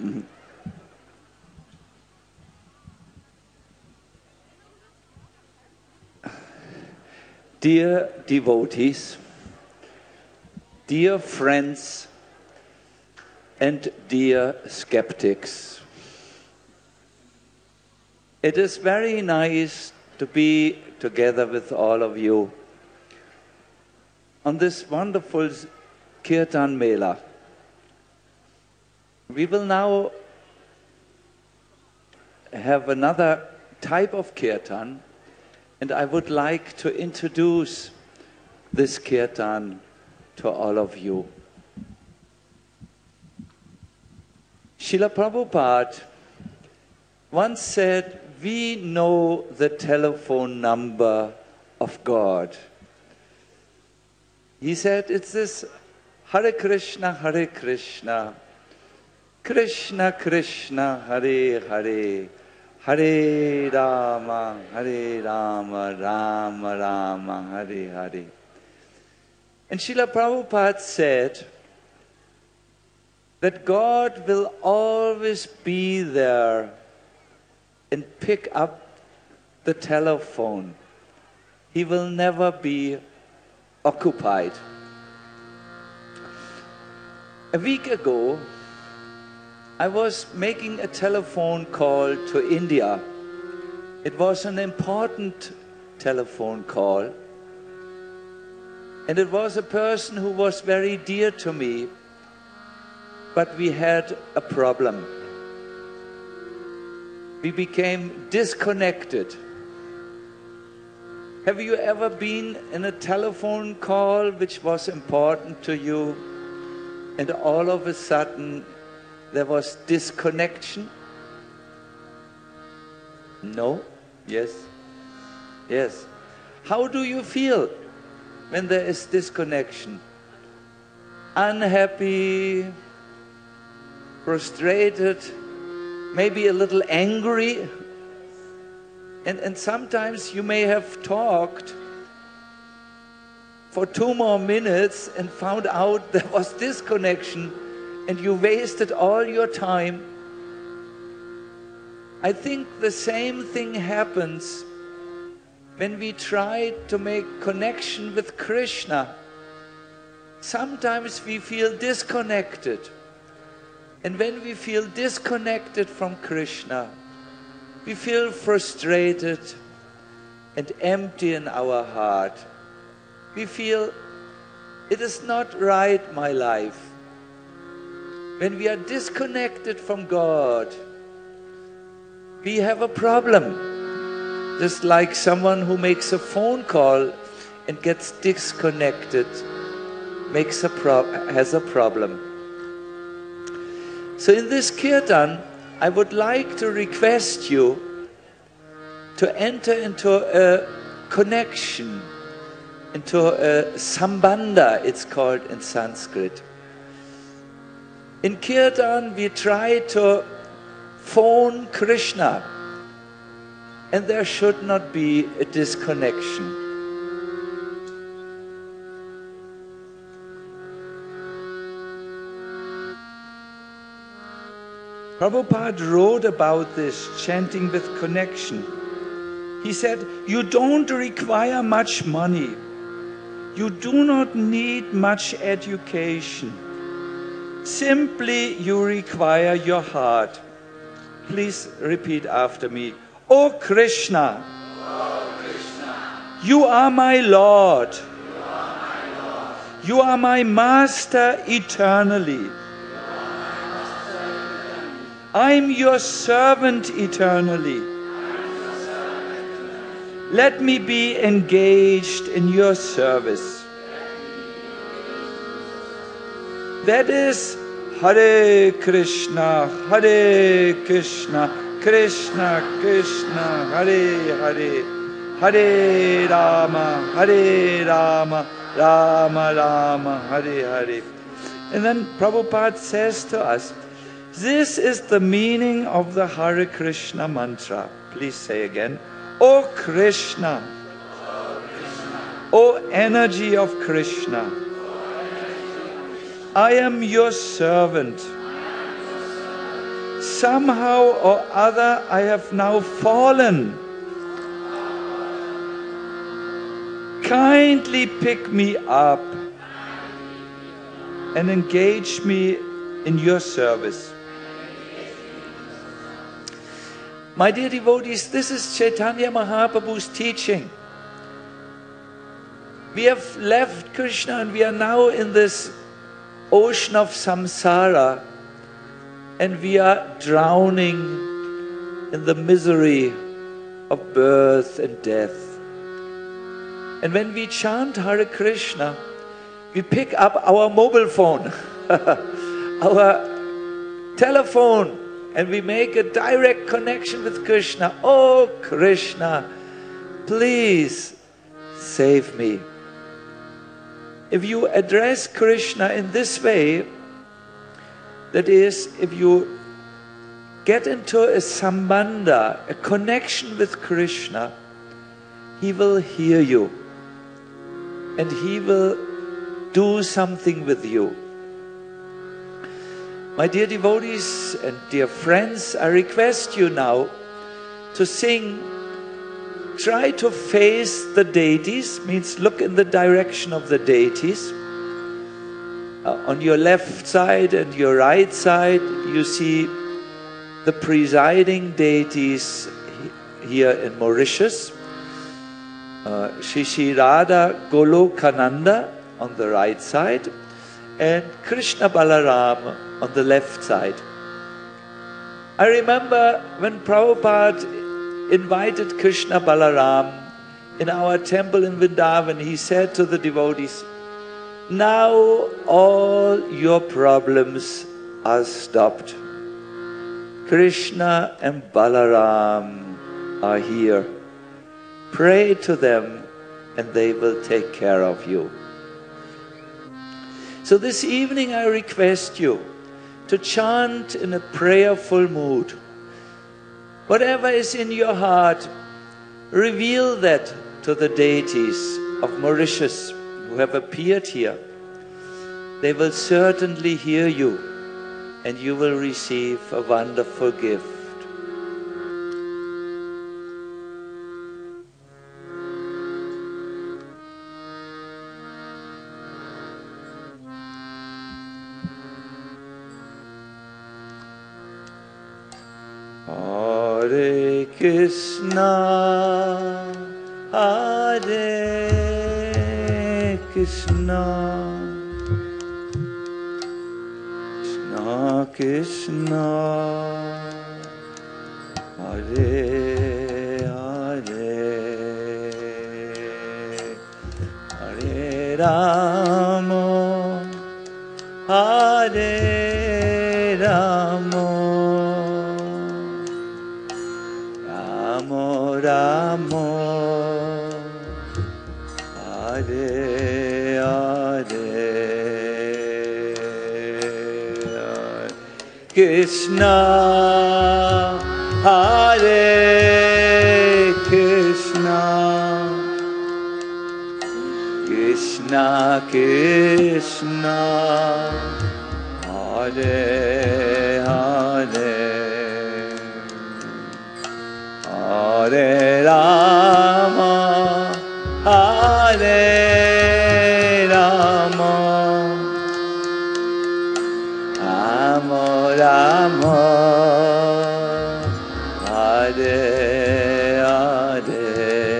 Dear devotees, dear friends, and dear skeptics, it is very nice to be together with all of you on this wonderful Kirtan Mela. We will now have another type of Kirtan, and I would like to introduce this Kirtan to all of you. Srila Prabhupada once said, we know the telephone number of God. He said, it's this Hare Krishna, Krishna Krishna, Hare Hare, Hare Rama, Rama Rama, Hare Hare. And Srila Prabhupada said that God will always be there and pick up the telephone. He will never be occupied. A week ago, I was making a telephone call to India. It was an important telephone call. And it was a person who was very dear to me, but we had a problem. We became disconnected. Have you ever been in a telephone call which was important to you, and all of a sudden there was disconnection? No? Yes? Yes. How do you feel when there is disconnection? Unhappy, frustrated, maybe a little angry. And sometimes you may have talked for 2 more minutes and found out there was disconnection and you wasted all your time. I think the same thing happens when we try to make connection with Krishna. Sometimes we feel disconnected. And when we feel disconnected from Krishna, we feel frustrated and empty in our heart. We feel, it is not right, my life. When we are disconnected from God, we have a problem. Just like someone who makes a phone call and gets disconnected, has a problem. So in this Kirtan, I would like to request you to enter into a connection, into a sambandha, it's called in Sanskrit. In Kirtan, we try to phone Krishna, and there should not be a disconnection. Prabhupada wrote about this, chanting with connection. He said, you don't require much money. You do not need much education. Simply, you require your heart. Please repeat after me. O Krishna, you are my Lord. You are my Master eternally. I'm your servant eternally. Let me be engaged in your service. That is Hare Krishna, Krishna Krishna, Hare Hare, Hare Rama, Rama Rama, Hare Hare. And then Prabhupada says to us, this is the meaning of the Hare Krishna mantra. Please say again. O Krishna, O energy of Krishna, I am your servant. somehow or other I have now fallen, kindly pick me up and engage me in your service. My dear devotees, this is Chaitanya Mahaprabhu's teaching. We have left Krishna and we are now in this ocean of samsara, and we are drowning in the misery of birth and death. And when we chant Hare Krishna, we pick up our mobile phone, our telephone, and we make a direct connection with Krishna. Oh Krishna, please save me. If you address Krishna in this way, that is, if you get into a sambandha, a connection with Krishna, He will hear you and He will do something with you. My dear devotees and dear friends, I request you now to sing. Try to face the deities, means look in the direction of the deities. On your left side and your right side, you see the presiding deities here in Mauritius. Shri Radha Golokananda on the right side and Krishna Balaram on the left side. I remember when Prabhupada invited Krishna Balaram in our temple in Vrindavan, he said to the devotees, now all your problems are stopped. Krishna and Balaram are here. Pray to them and they will take care of you. So this evening I request you to chant in a prayerful mood. Whatever is in your heart, reveal that to the deities of Mauritius who have appeared here. They will certainly hear you and you will receive a wonderful gift. Hare Krishna, Hare Krishna, Krishna Krishna, Hare Hare, Hare Rama, Hare Rama, Ramo, Hare Hare, Krishna, Hare Krishna, Krishna Krishna, Hare Hare, Hare Rama, Hare Rama, Rama Rama, Hare Hare.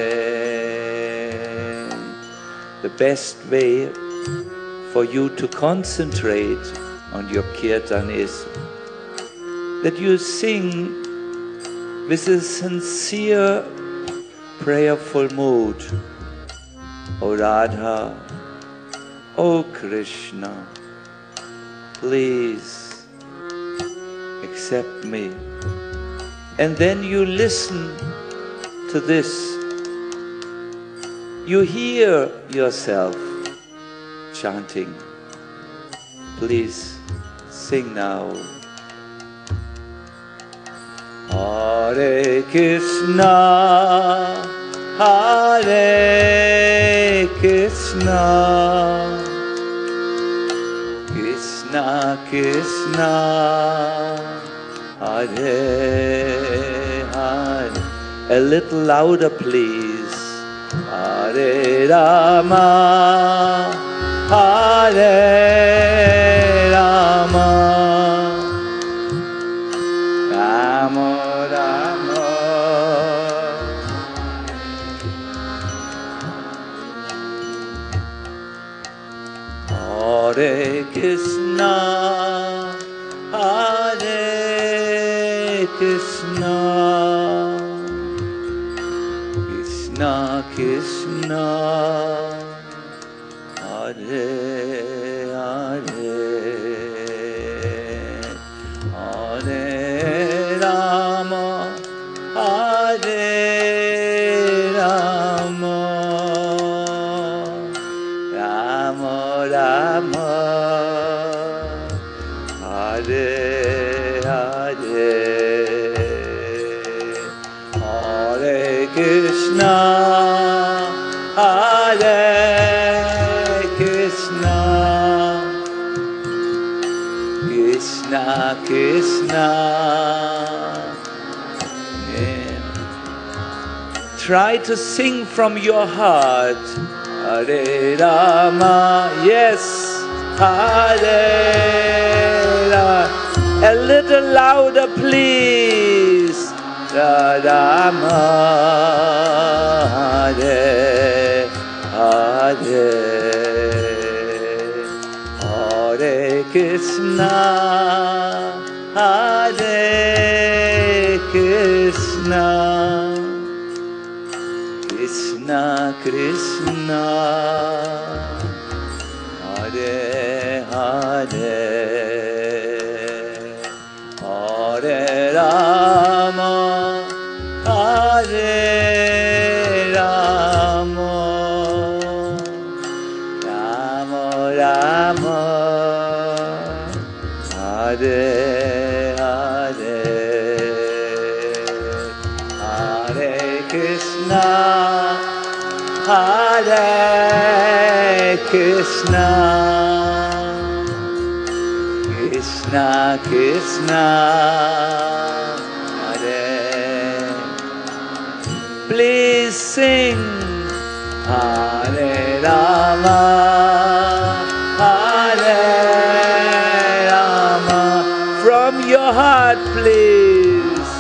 The best way for you to concentrate on your kirtan is that you sing with a sincere, prayerful mood. O Radha, O Krishna, please accept me. And then you listen to this. You hear yourself chanting. Please sing now. Hare Krishna, Hare Krishna, Krishna Krishna, Hare. A little louder, please. Hare Rama, Hare Rama, Rama Rama, Hare Krishna, Hare Krishna, Krishna Krishna, Hare Hare, Hare Rama, Hare Rama, Rama Rama, Hare Hare, Hare Krishna, Hare Krishna, Krishna Krishna. Yeah. Try to sing from your heart. Hare Rama, yes, Hare Rama. A little louder, please. Rama, Hare Hare, Hare Krishna, Hare Krishna, Krishna Krishna, Hare Hare, Hare Rama, Hare Rama, Rama Rama, Hare Hare, Hare Krishna, Hare Krishna, Krishna Krishna, Hare. Please sing Hare Rama, Hare Rama, from your heart, please.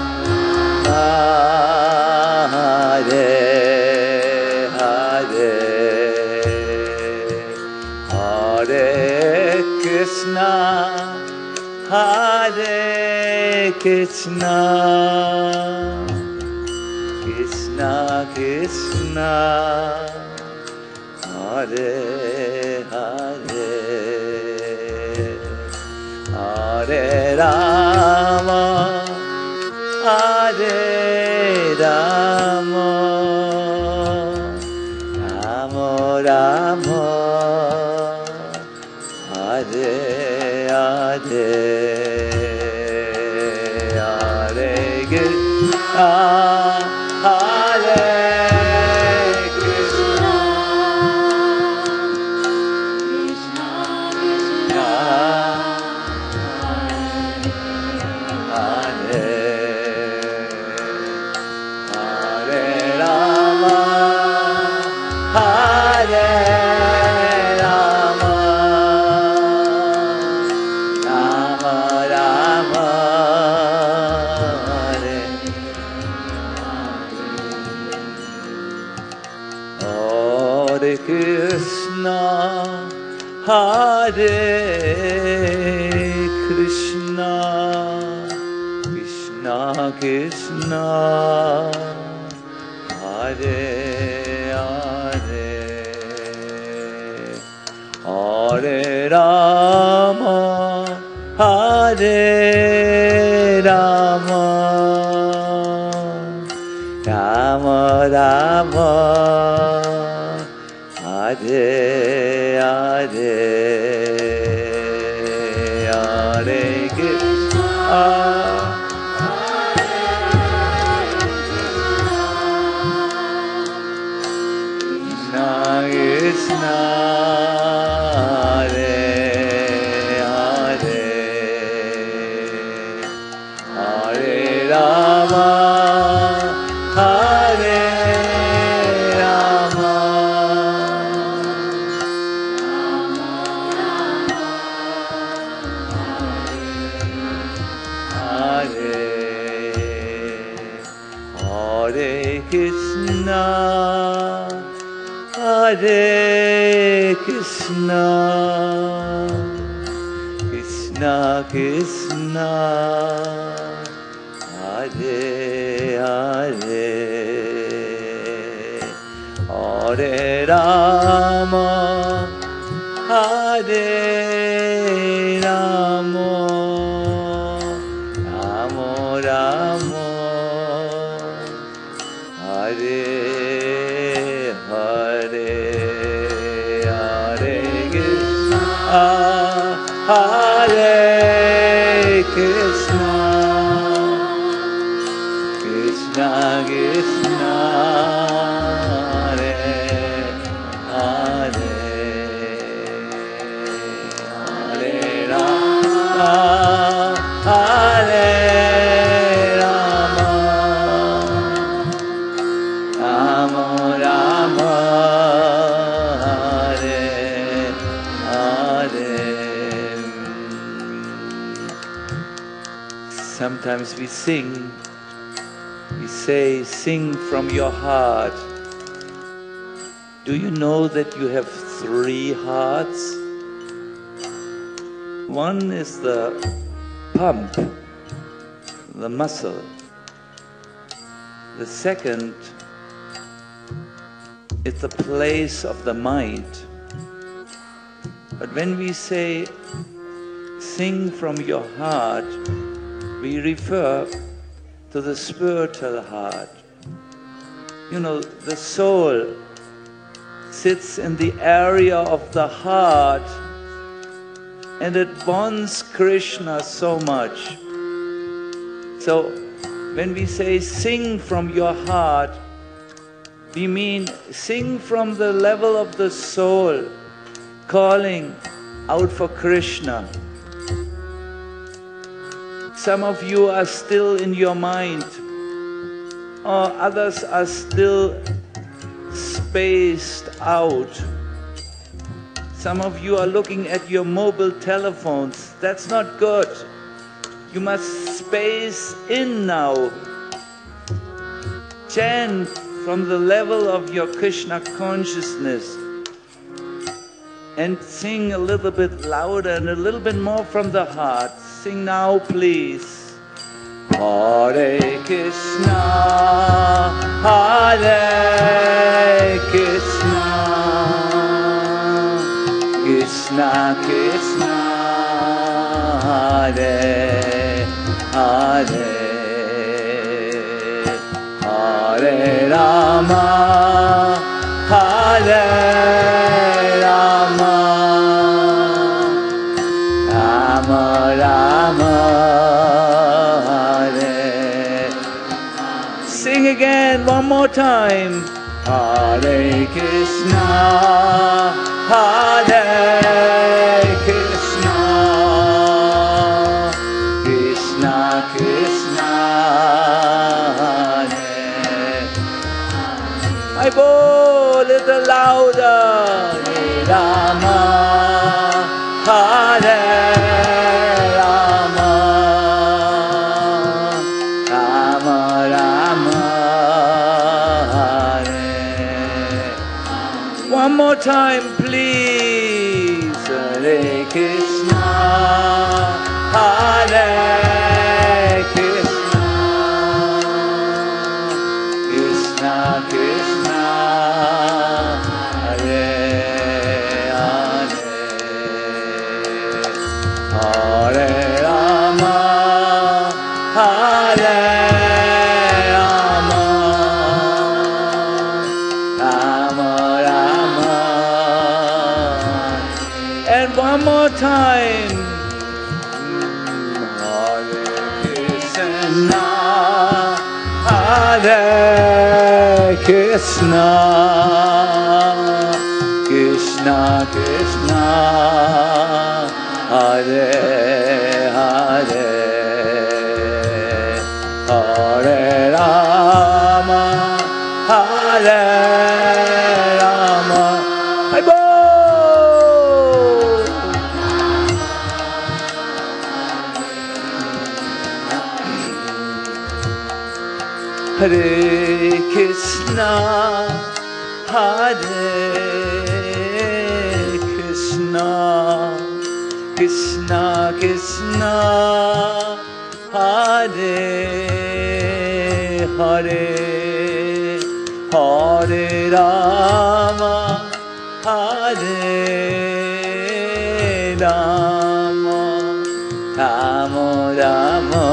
Hare Hare, Hare Krishna, Hare Krishna, Krishna Krishna, Hare Hare, Hare Rama, Hare Rama, Rama Rama, Hare Hare, Hare Krishna, Hare Krishna, Krishna Krishna, Hare Hare Rama, Hare Rama, Rama Rama, Hare. Hare Krishna, Hare Krishna, Krishna Krishna, Hare Hare, Hare Rama, Hare Rama, Rama Rama, Hare Hare, Hare Krishna, Krishna Krishna, Hare Hare, Krishna, Hare Krishna, Krishna Krishna, Hare Hare, Hare Rama, Hare Rama, Rama Rama, Hare Hare, Hare Krishna, Hare Krishna, Krishna Krishna, Hare Hare, Hare Rama, Hare Rama, Rama Rama, Hare Hare. Sometimes we sing, we say, sing from your heart. Do you know that you have 3 hearts? One is the pump, the muscle. The second is the place of the mind. But when we say, sing from your heart, we refer to the spiritual heart. You know, the soul sits in the area of the heart, and it wants Krishna so much. So when we say sing from your heart, we mean sing from the level of the soul, calling out for Krishna. Some of you are still in your mind, or others are still spaced out. Some of you are looking at your mobile telephones. That's not good. You must space in now. Chant from the level of your Krishna consciousness and sing a little bit louder and a little bit more from the heart. Sing now, please. Hare Krishna, Hare Krishna, Krishna Krishna, Hare Hare, Hare Rama, Hare Rama, Rama Rama, Hare. Sing again, one more time. Hare Krishna, Hare Krishna, Krishna Krishna, Hare. I go a little louder. Hare Rama, Hare Rama, Rama Rama, Hare. One more time, please. Hare Krishna, Hare Krishna, Krishna Krishna, Hare Hare, Hare Rama, Hare Rama, Rama Rama. And one more time. Hare Krishna, Hare Krishna, Krishna Krishna, Hare Hare, Hare Rama, Hare Rama. Hi-bo! Hare Krishna, Hare Krishna, Krishna Krishna, Hare Hare, Hare Rama, Hare Rama, Rama Rama,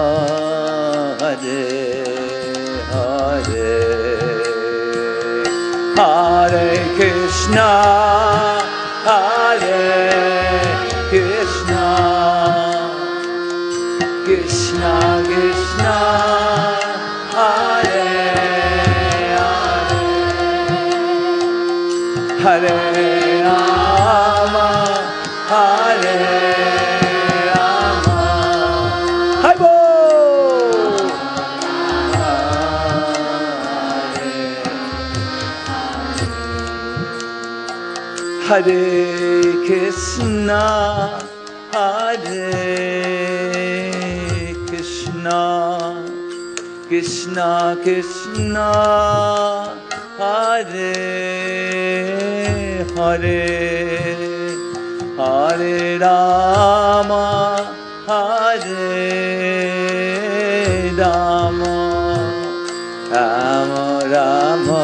Hare Hare, Hare Krishna, Hare Krishna, Krishna Krishna, Hare Hare, Hare Rama, Hare Rama, Hai Bo! Hare Krishna, Hare Krishna, Krishna Krishna, Hare Hare, Hare Rama, Hare Rama, Rama Rama,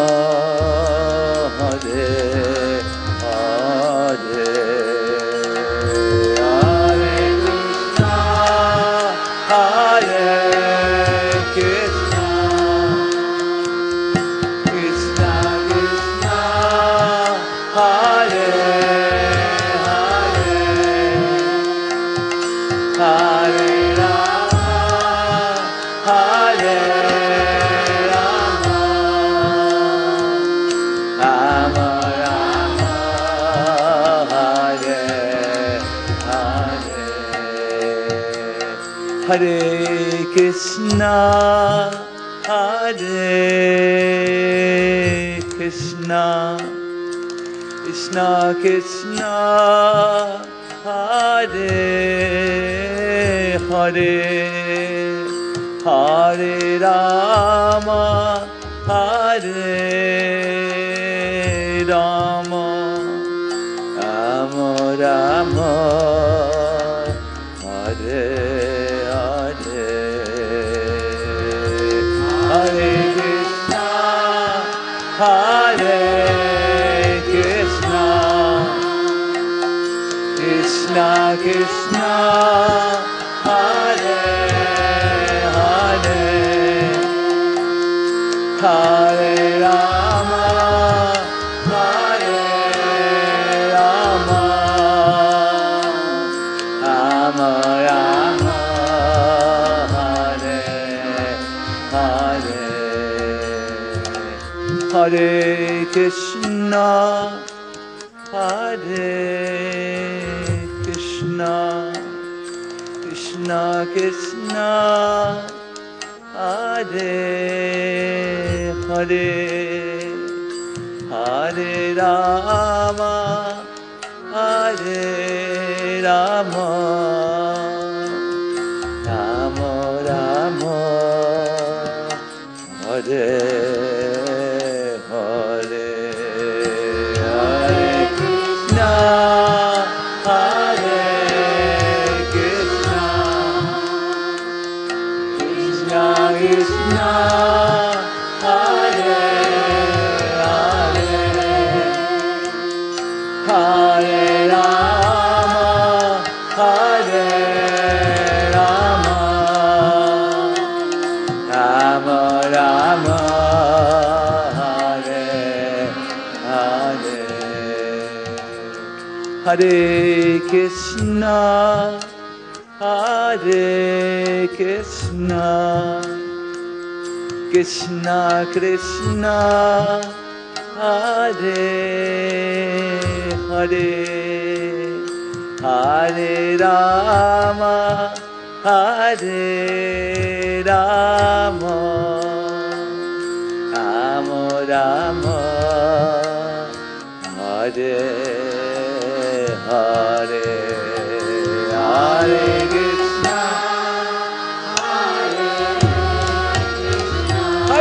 Hare Hare, Hare Krishna, Krishna Krishna, Hare Hare, Hare Rama, Hare Rama, Rama Rama, Hare Hare, Hare Krishna, Hare Krishna, Krishna Krishna, Hare Hare, Hare Rama, Hare Rama, Rama Rama, Hare Hare, Hare Krishna, Hare Krishna, Krishna Krishna, Hare Hare, Hare Rama, Hare Rama, Rama Rama, Hare Hare, Hare Krishna, Hare Krishna, Krishna Krishna, Hare Hare, Hare Rama, Hare Rama, Rama Rama, Hare Hare, Hare Krishna, Hare Krishna, Krishna Krishna, Hare Hare, Hare Rama, Hare Rama, Rama Rama, Hare Hare, Hare Krishna, Hare Krishna, Krishna Krishna, Hare Hare, Hare Rama, Hare Rama, Rama Rama, Hare Hare, Hare Krishna, Hare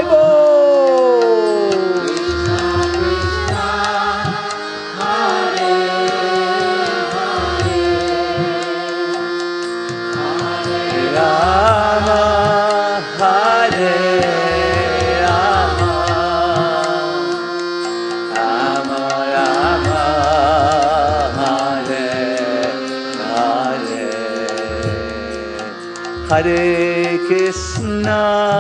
Hare Krishna,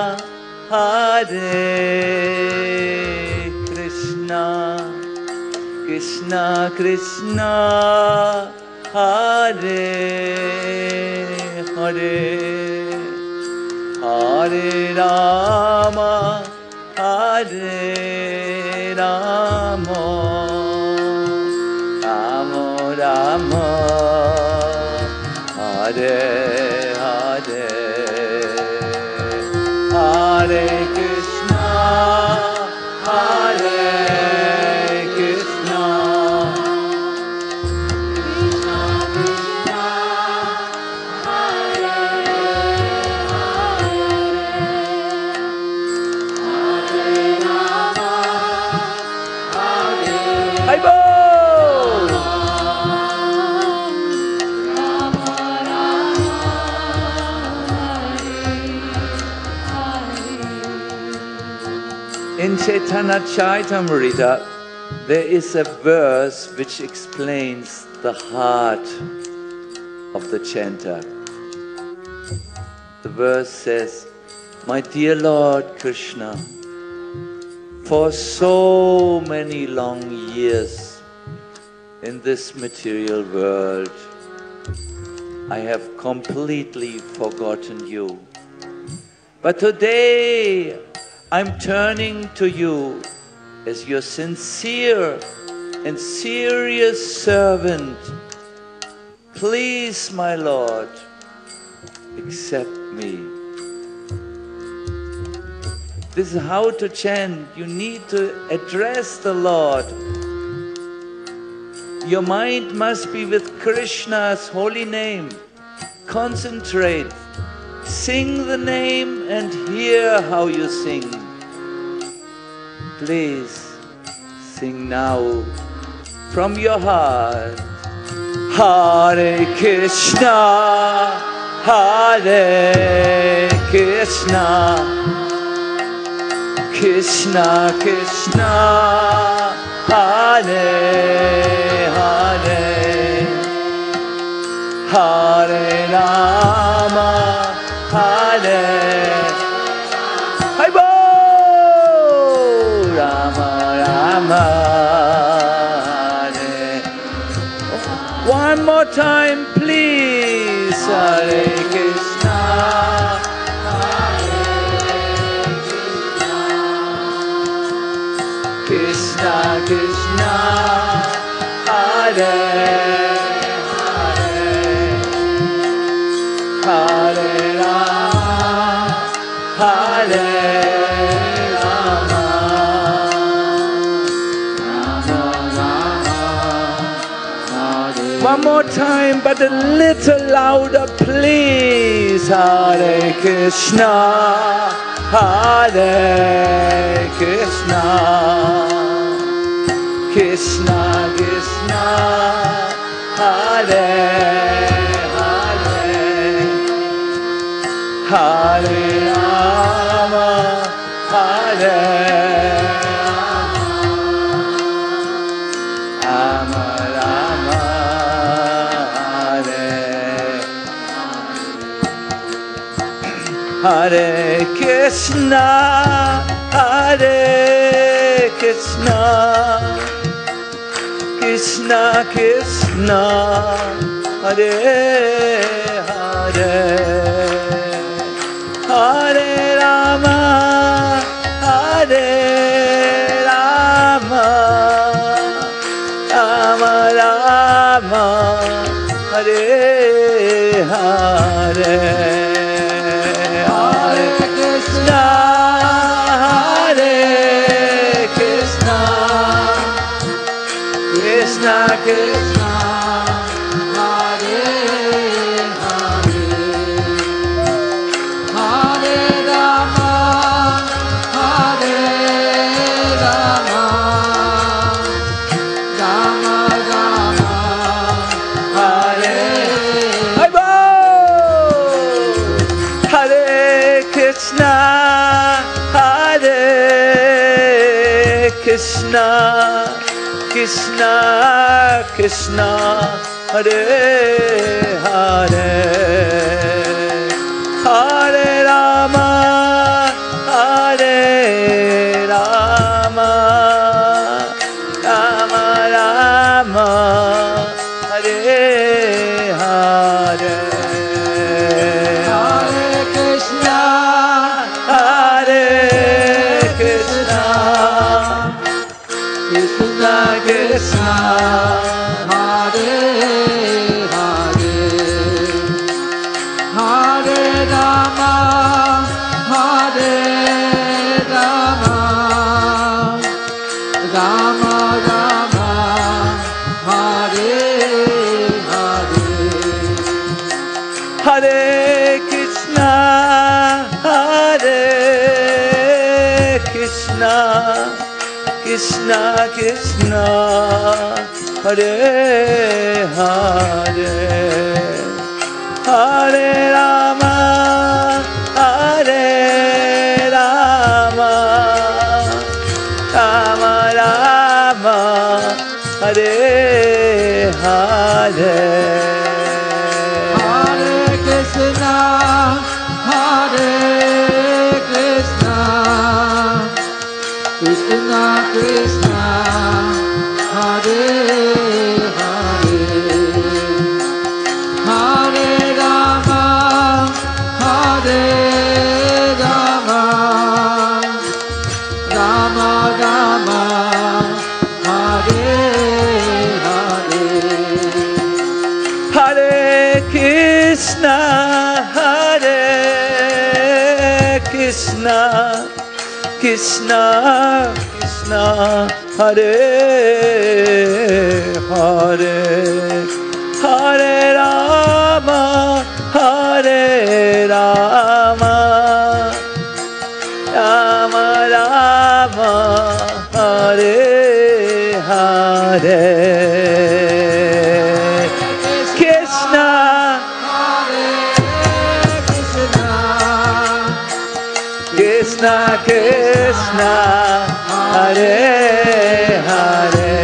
Hare Krishna, Krishna Krishna, Hare Hare, Hare Rama, Hare Rama, Rama Rama, Hare Hare, Hare Krishna, Hare Krishna, Krishna Krishna, Hare Hare, Hare Rama, Hare Rama. In Chaitanya Charitamrita, there is a verse which explains the heart of the chanter. The verse says, "My dear Lord Krishna, for so many long years in this material world, I have completely forgotten you. But today, I'm turning to you as your sincere and serious servant. Please, my Lord, accept me." This is how to chant. You need to address the Lord. Your mind must be with Krishna's holy name. Concentrate. Sing the name and hear how you sing. Please sing now from your heart. Hare Krishna, Hare Krishna, Krishna Krishna, Hare Hare, Hare Rama, Hare Hare, Rama Rama, Hare. One more time, please. Hare Krishna, Hare Krishna, Krishna Krishna, Hare Hare Rama, Hare Rama, Rama Rama, Hare. One more time, but a little louder, please. Hare Krishna, Hare Krishna, Krishna Krishna, Hare Hare Rama, Hare Rama, Rama Rama, Hare Hare Krishna, Hare Krishna, Krishna Krishna, Hare Hare, Hare Rama, Hare Rama, Rama Rama, Hare Hare, Hare Krishna, Hare Krishna, Krishna Krishna, Hare Hare, Hare Rama, Hare Rama, Rama Rama, Hare Hare, Hare Krishna, Hare Krishna, Krishna Krishna, Hare Hare, Krishna, Krishna Krishna, Hare Hare, Hare Rama, Hare Rama, Rama Rama, Hare Hare. Hare Krishna, Hare Krishna, Krishna Krishna, Hare Hare, Hare Rama, Hare Rama, Rama Rama, Hare Hare. Hare Krishna, Hare Krishna, Krishna Krishna, Hare Hare, Hare Rama, Hare Rama, Rama Rama, Hare Hare. Krishna, Krishna Krishna, Hare Hare,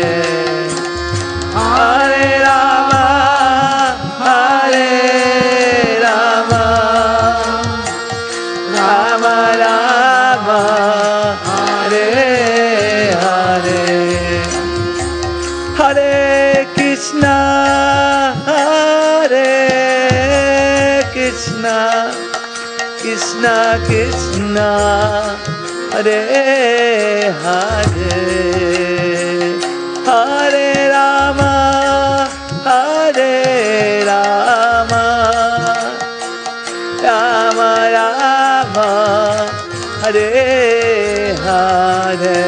Hare Rama, Hare Rama, Rama Rama, Hare Hare, Hare Krishna, Hare Krishna, Krishna Krishna, Hare Hare, Hare Rama, Hare Rama, Rama Rama, Hare Hare.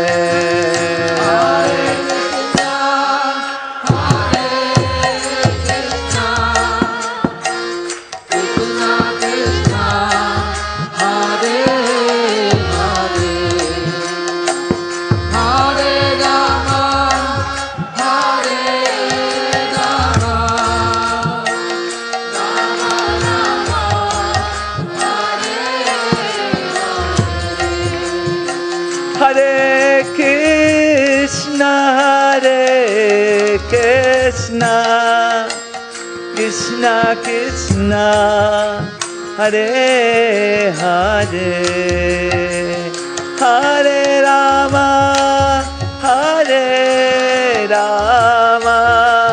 Hare Krishna, Hare Krishna, Krishna Krishna, Hare Hare, Hare Rama, Hare Rama,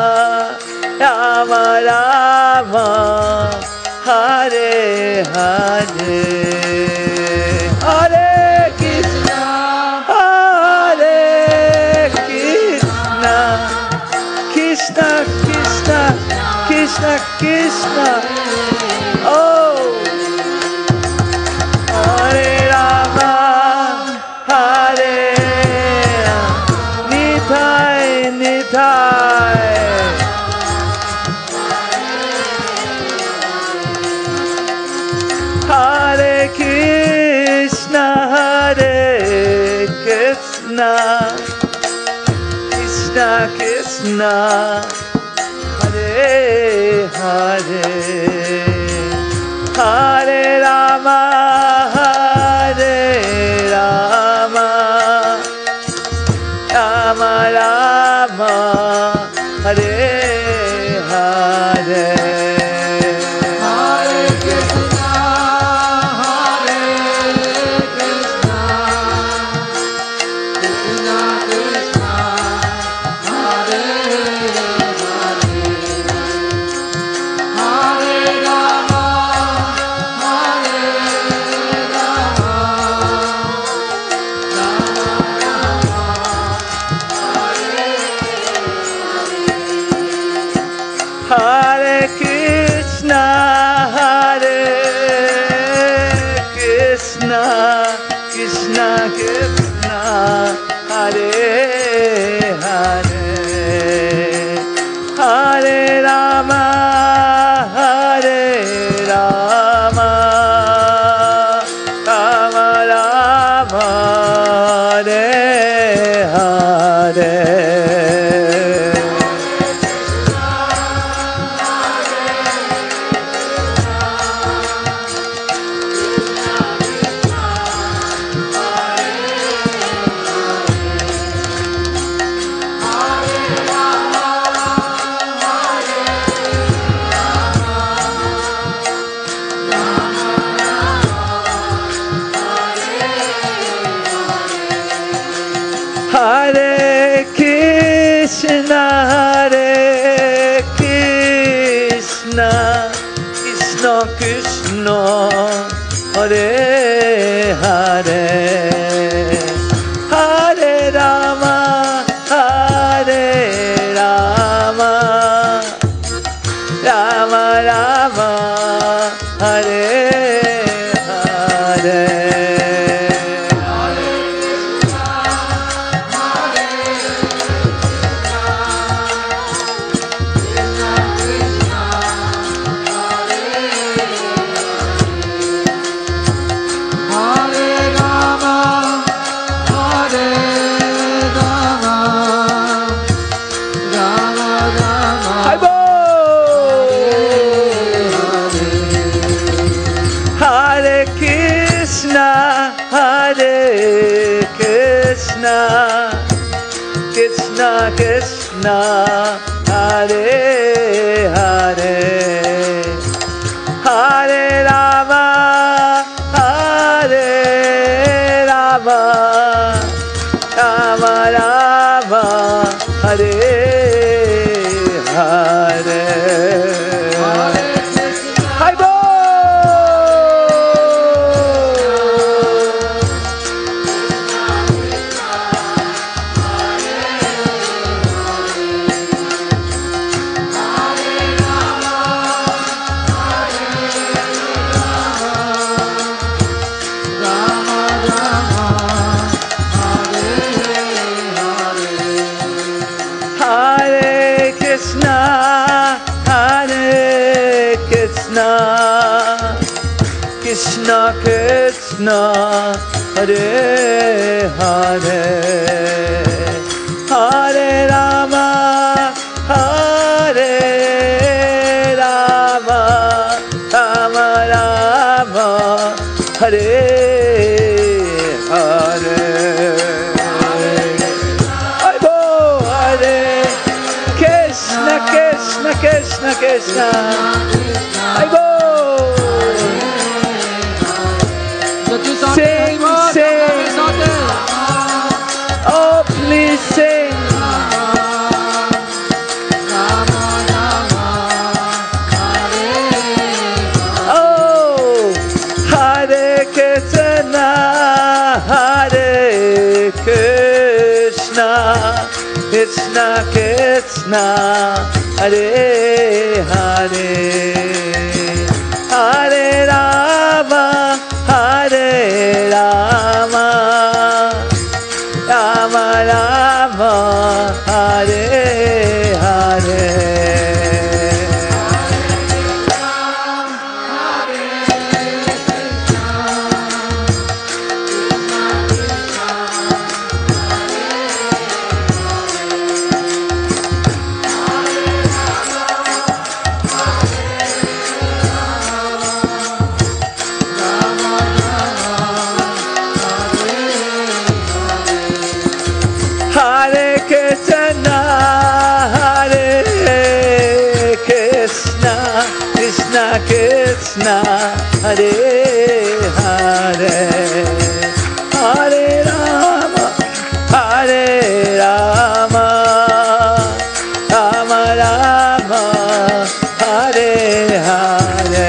Rama Rama, Hare Hare, Hare Krishna, Hare Krishna, Krishna Krishna, Krishna Krishna, oh, Hare Rama, Hare Nitai Nitai, Hare Krishna, Hare Krishna, Krishna Krishna, Hare Hare, Hare Rama, Hare Rama, Rama Rama, Hare Hare. Hare Krishna, Hare Krishna, Krishna Krishna, Hare Hare, Hare Rama, Hare Rama, Rama Rama, Hare Krishna, Hare Krishna, Krishna Krishna, Hare Hare, Hare Rama, Hare Rama, Rama Rama, Hare Hare, Hare Rama, Hare Rama, Rama Rama, Hare Hare. Krishna Krishna, Hare Hare, Hare Rama, Hare Rama, Rama Rama, Hare Hare. Krishna Krishna, Hare Hare, Hare Rama, Hare Rama, Rama Rama, Hare Hare. Hare Krishna Krishna Krishna Krishna, Sing, sing. Oh, please sing. Oh, Hare Krishna, Hare Krishna, Krishna Krishna, Hare Hare, Hare Rama, Hare Rama, Rama Rama, Hare Hare. Hare Krishna, Hare Krishna, Krishna Krishna, Hare Hare, Hare Rama, Hare Rama, Rama Rama, Hare Hare.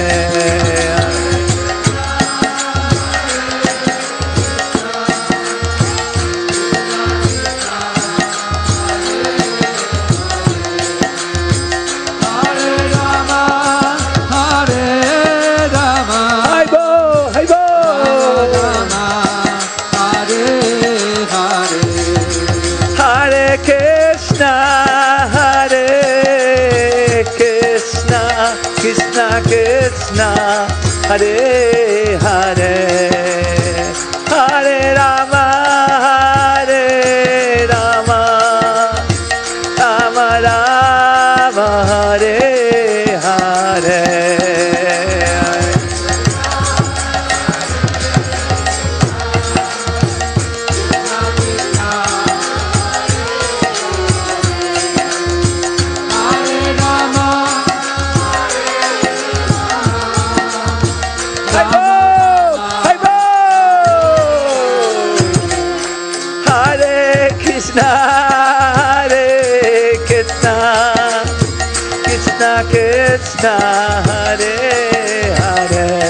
Krishna Krishna, Hare Hare, Hare Rama, Hare Rama, Rama Rama, Hare Hare. Hare Krishna, Krishna Krishna, Hare Hare.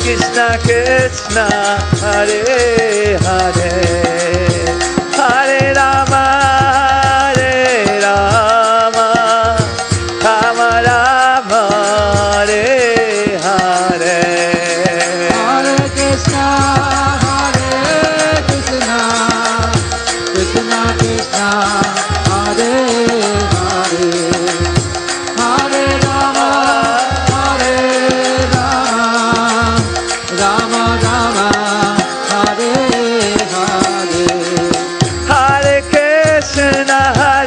Krishna Krishna Hare Hare Hare Rama Hare Rama Rama Rama Hare Hare Hare Krishna Krishna Krishna Hare Hare Hare Rama Hare Rama Rama Rama Hare Hare Hare Krishna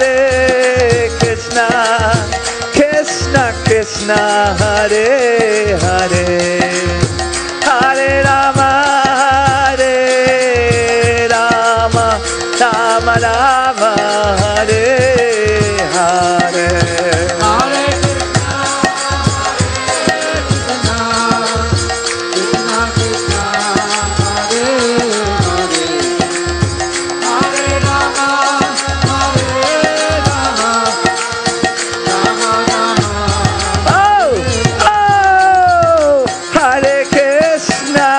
Krishna Krishna Hare Hare Hare Rama Hare Rama Rama Rama Hare Hare Hare Krishna Krishna Krishna Hare Hare Hare Rama Hare Rama Rama Rama Oh, Hare Krishna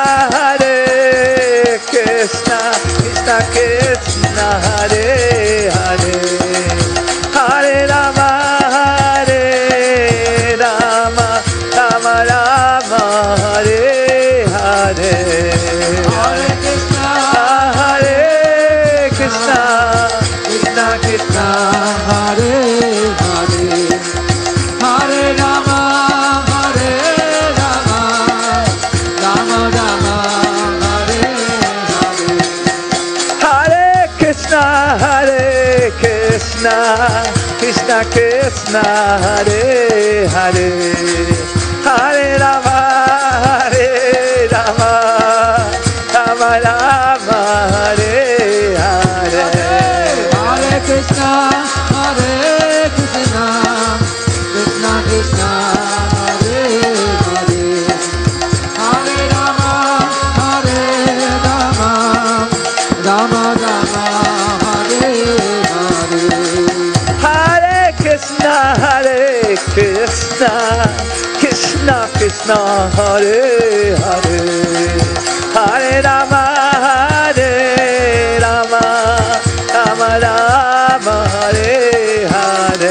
Krishna Krishna Hare Hare Hare Rama Hare Rama Rama Rama Hare Hare Hare Krishna Hare Krishna Krishna Krishna Hare Hare Hare Rama Hare Rama Rama Rama Hare Hare Hare Krishna Krishna Krishna Hare Hare Hare Rama Hare Rama Rama Rama Hare Hare Hare Krishna Krishna Krishna Hare Hare Hare Rama Hare Rama Rama Rama Hare Hare Hare Krishna Krishna Krishna Hare Hare Hare Rama Hare Rama Rama Rama Hare Hare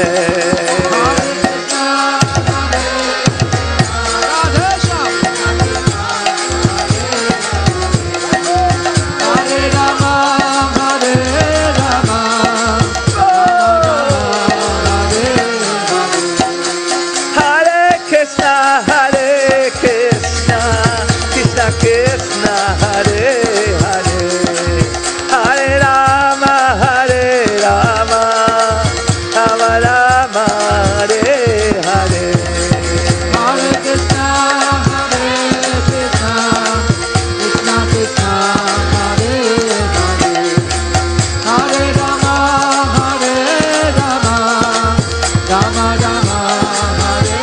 Krishna Hare Hare Hare Rama Hare Rama Rama Rama Hare Hare Hare Krishna Krishna Krishna Hare Hare Hare Rama Hare Rama Rama Rama Hare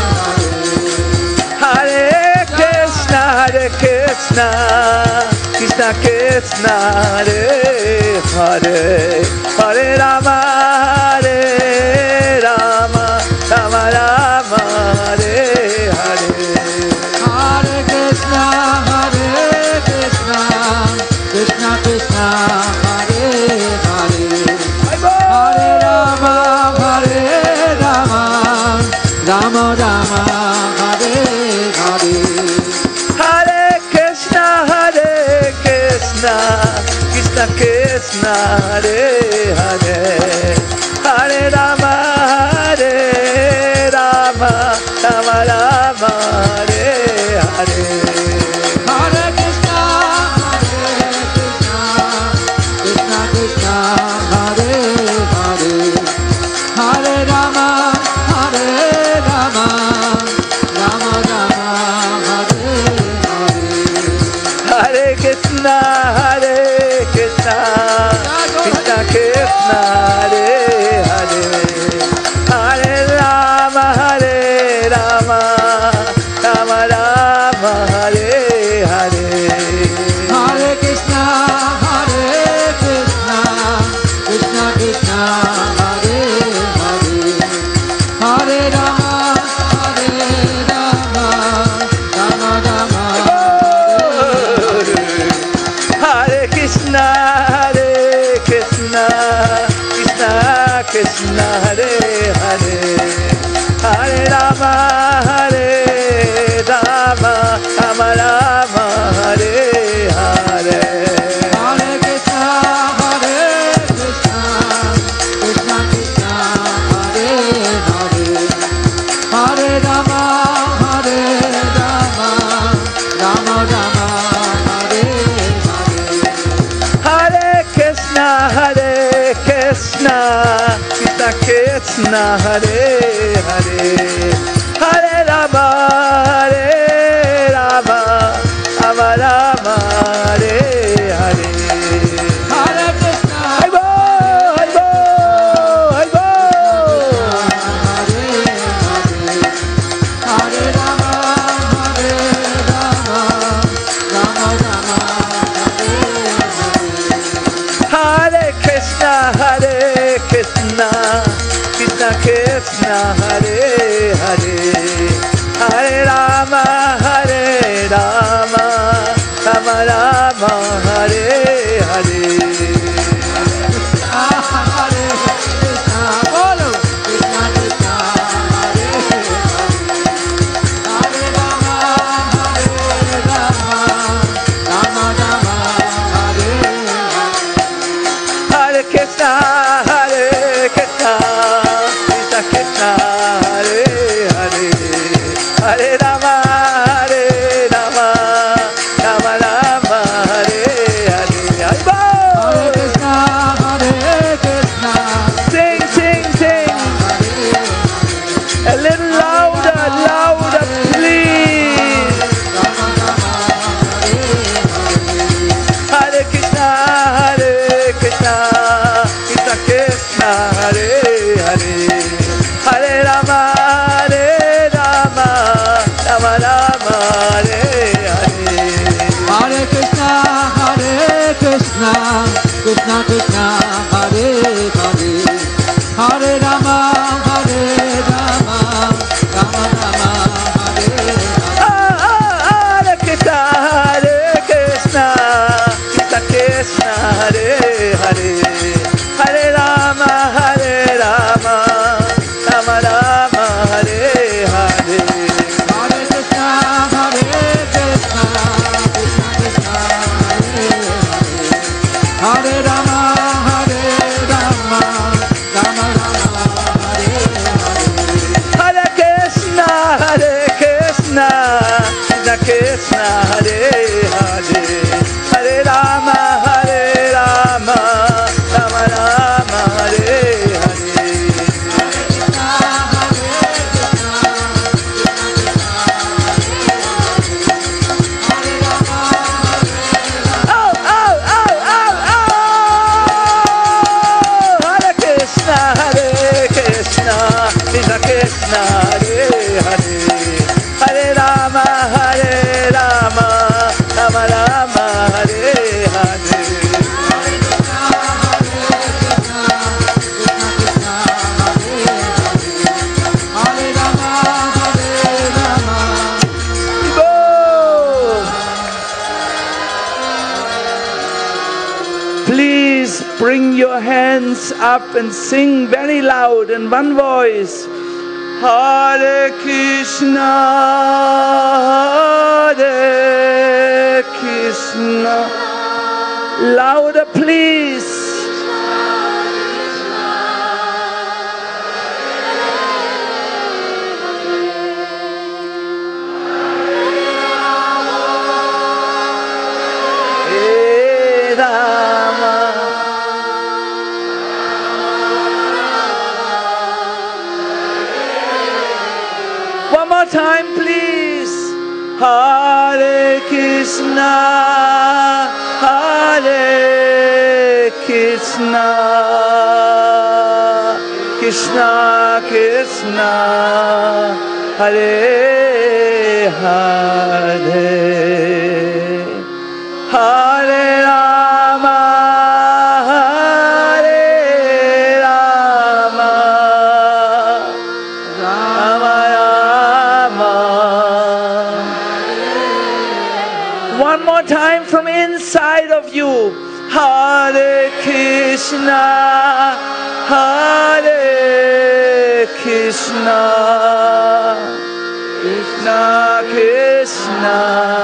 Hare Krishna Krishna Krishna Hare Hare Hare Rama Hare Rama Rama Rama Hare Hare Hare Krishna Krishna Krishna Hare Hare Hare Rama Hare Rama Rama Rama Hare Hare Hare Krishna Krishna Krishna Hare Hare Hare Rama Hare Rama Rama Rama Hare Hare Hare Krishna Krishna Krishna Hare Hare Hare Rama Hare Rama Rama Rama Hare Hare Hare Krishna Krishna Krishna Hare Hare Hare Rama Hare Rama Rama Rama Hare Hare Hare Krishna Hare Krishna Krishna Krishna Hare Hare Hare Rama Hare Rama Rama Rama Hare Hare Hare Krishna Krishna Krishna Hare Hare Hare Rama Hare Rama Rama Rama Hare Hare Hare Krishna I go Hare Rama Hare Rama Rama Rama Hare Krishna Krishna Krishna Hare Hare Hare Rama Hare Rama Rama Rama Hare Hare Hare Krishna Bolo Krishna Krishna Hare Hare Hare Rama Hare Rama Rama Rama Hare Hare Krishna Krishna Krishna Hare Hare Hare Rama Hare Rama Rama Rama Hare Hare Hare Krishna Hare Krishna Sing, sing, sing a little louder, louder, please. Rama Rama Hare Krishna Krishna Krishna Hare Hare Hare Rama Hare Rama Rama Rama Hare Hare Hare Krishna Krishna Krishna Hare Hare Hare Rama Hare Rama Rama Rama Hare Hare Krishna Krishna Krishna Hare Hare Hare Rama Hare Rama Rama Rama Hare Hare Hare Krishna Krishna Krishna Hare Hare Hare Rama Hare Rama Rama Rama Hare Hare Krishna Krishna Krishna Hare Hare Hare Rama Hare Rama Rama Rama Hare Hare Oh, oh, oh, oh, oh! Hare Krishna Krishna Krishna Hare Hare Hare Rama Hare Rama Rama Rama Hare Hare Go! Please bring your hands up and sing very loud in one voice. Hare Krishna, Hare Krishna. Louder, please. Hare Rama. One more time, please. Hare Krishna, Hare Krishna, Krishna Krishna, Hare Hare, Hare Rama, Hare Rama, Rama Rama. One more time from inside of you. Hare Krishna, Hare Krishna, Krishna Krishna,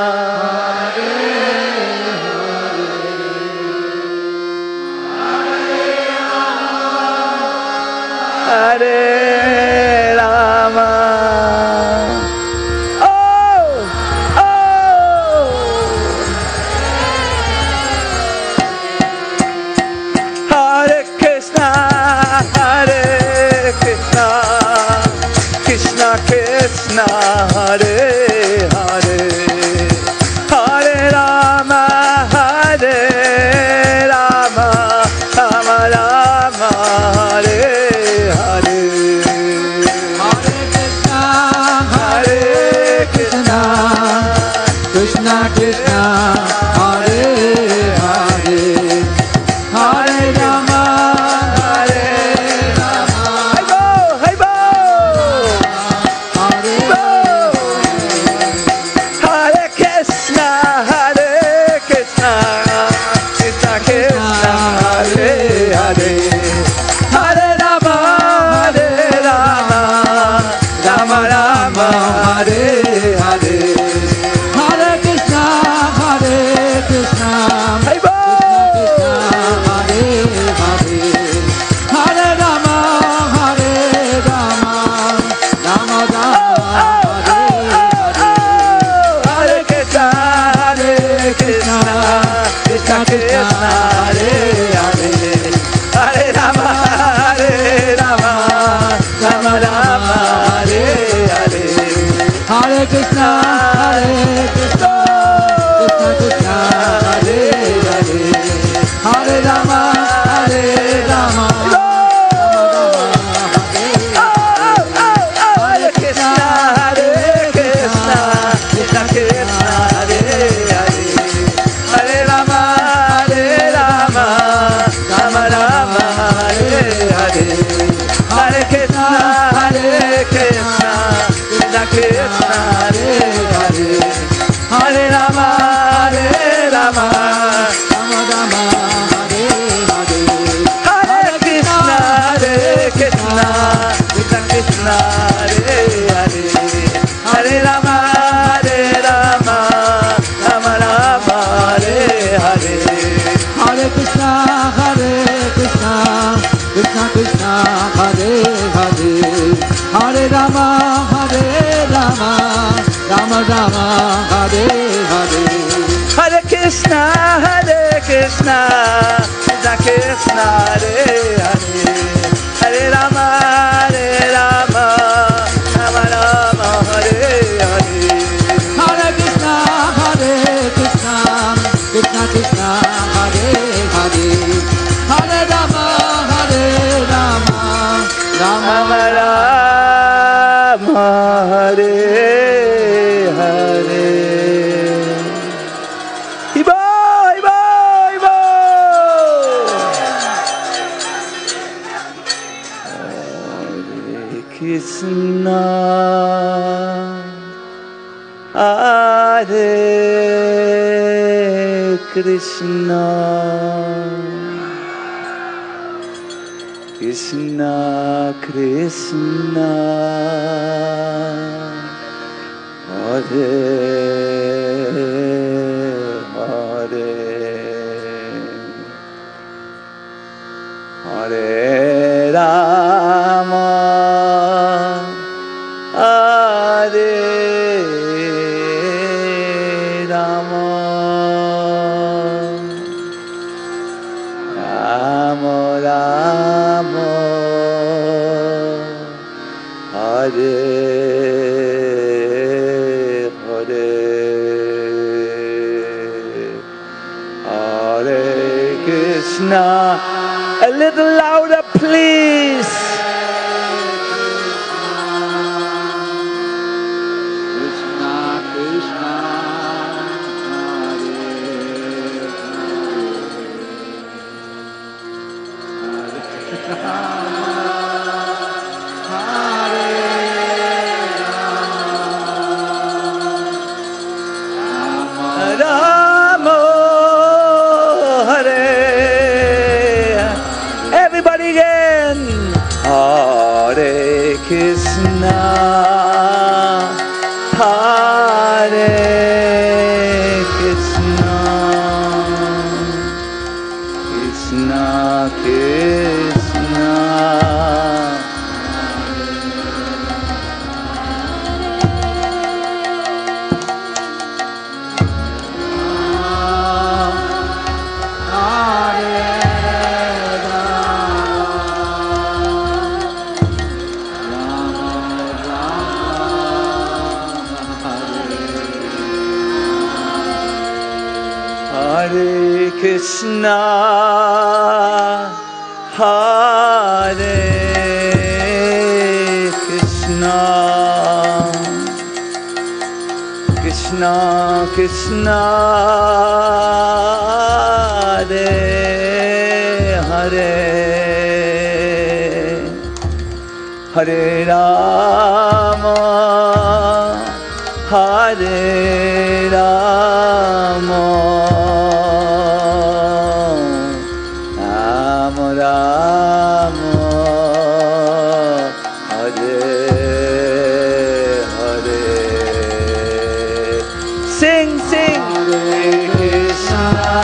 Hare Rama. Oh, oh. Hare Krishna, Hare Krishna, Krishna Krishna, Hare Hare, Hare Rama, Hare Rama, Rama Rama, Hare Hare. Hare Krishna, Hare Krishna, Krishna Krishna, Hare Hare, Hare Rama, Hare Rama, Hai bo, Hare Hare Krishna, Hare Krishna, Krishna Krishna, Hare Hare, Hare Rama, Hare Rama, Rama Rama, Hare Hare. Hare Krishna, Hare Krishna, Hai bo, Hare Hare, Hare Rama, Hare Rama, Rama Rama, Hare Hare. Hare Krishna, Hare Krishna, Krishna Krishna, Hare Hare, Hare Rama, Hare Rama, Rama Rama, Hare Hare. Hare Krishna, Hare Krishna, Krishna Krishna, Hare Hare, Hare Rama, Hare Rama, Rama Rama, Hare Hare Krishna, Hare Krishna, Krishna Krishna, Hare Hare, Hare Rama, Hare Rama, Rama Rama, Hare Hare, Hare Krishna, Hare Krishna, Krishna Krishna, Hare Hare, Hare Rama, Hare Rama, Rama Rama, Hare Hare. Hare Krishna, Hare Krishna, Krishna Krishna, Hare Hare, Hare Rama, Hare Rama, Rama Rama, Hare Hare. Hare Krishna, Hare Krishna, Krishna Krishna, Hare Hare, Hare Rama, Hare Rama, Rama Rama, Hare Hare. Hare Krishna, Hare Krishna, Krishna Krishna, Hare Hare, Hare Rama, Hare Rama, Rama Rama, Hare Hare. Hare Krishna, Hare Krishna, Krishna Krishna, Hare Hare, Hare Rama, Hare Rama, Rama Rama Rama, Hare Hare. Ibo, Ibo, Ibo. Hare Krishna, Hare Krishna, Krishna Krishna, Hare Hare, Hare Rama, Hare Rama, Rama Rama, Hare Hare, Hare Krishna. A little louder, please. Krishna Krishna, Hare Hare, Hare Krishna, Hare Krishna, Krishna Krishna, Hare Krishna, Hare Krishna, Krishna Krishna, Hare Hare, Hare Rama, Hare Rama, Rama, Hare Hare. Sing, sing. Hare Krishna.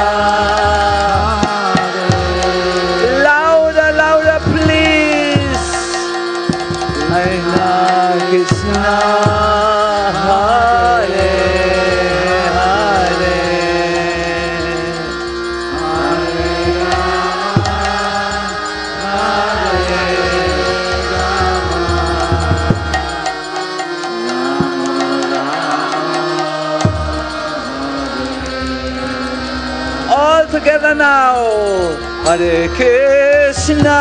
Louder, louder, please. Hare Krishna. Hare Hare. All together now. Hare Krishna,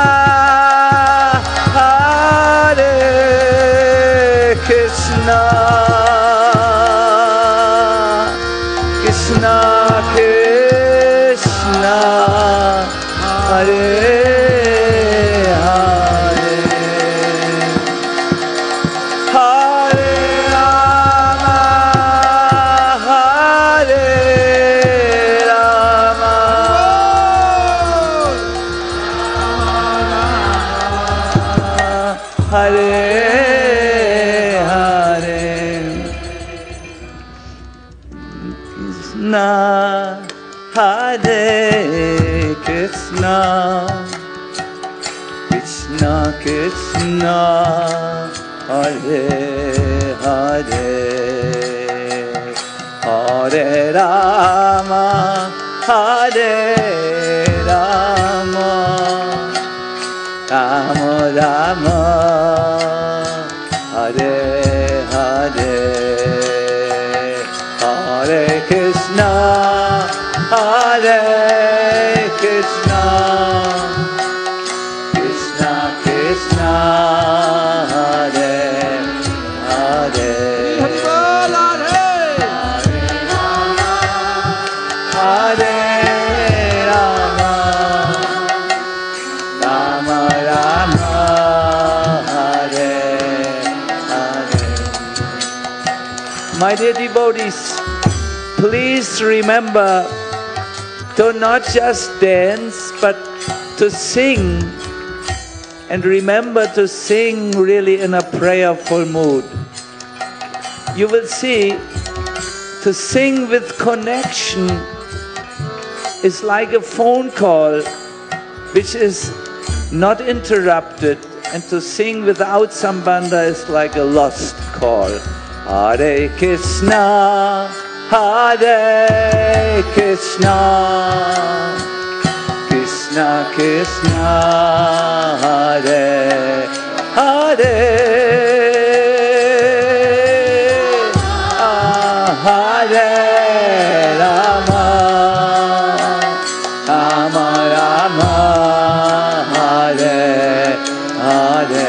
Hare Krishna, Krishna Krishna, Hare Hare, Hare Rama, Hare Rama, Hare Hare, Krishna, Hare Krishna, Krishna Krishna, Hare Hare, Hare Rama, Hare Rama, Rama Rama, Hare Hare, Hare Krishna, Hare Krishna, Krishna Krishna, Hare Hare, Hare Rama, Rama Rama, Hare Hare. My dear devotees, please remember to not just dance, but to sing. And remember to sing really in a prayerful mood. You will see, to sing with connection is like a phone call which is not interrupted, and to sing without sambandha is like a lost call. Hare Krishna, Hare Krishna, Krishna Krishna, Hare Hare, Hare Rama, Rama Rama, Hare Hare,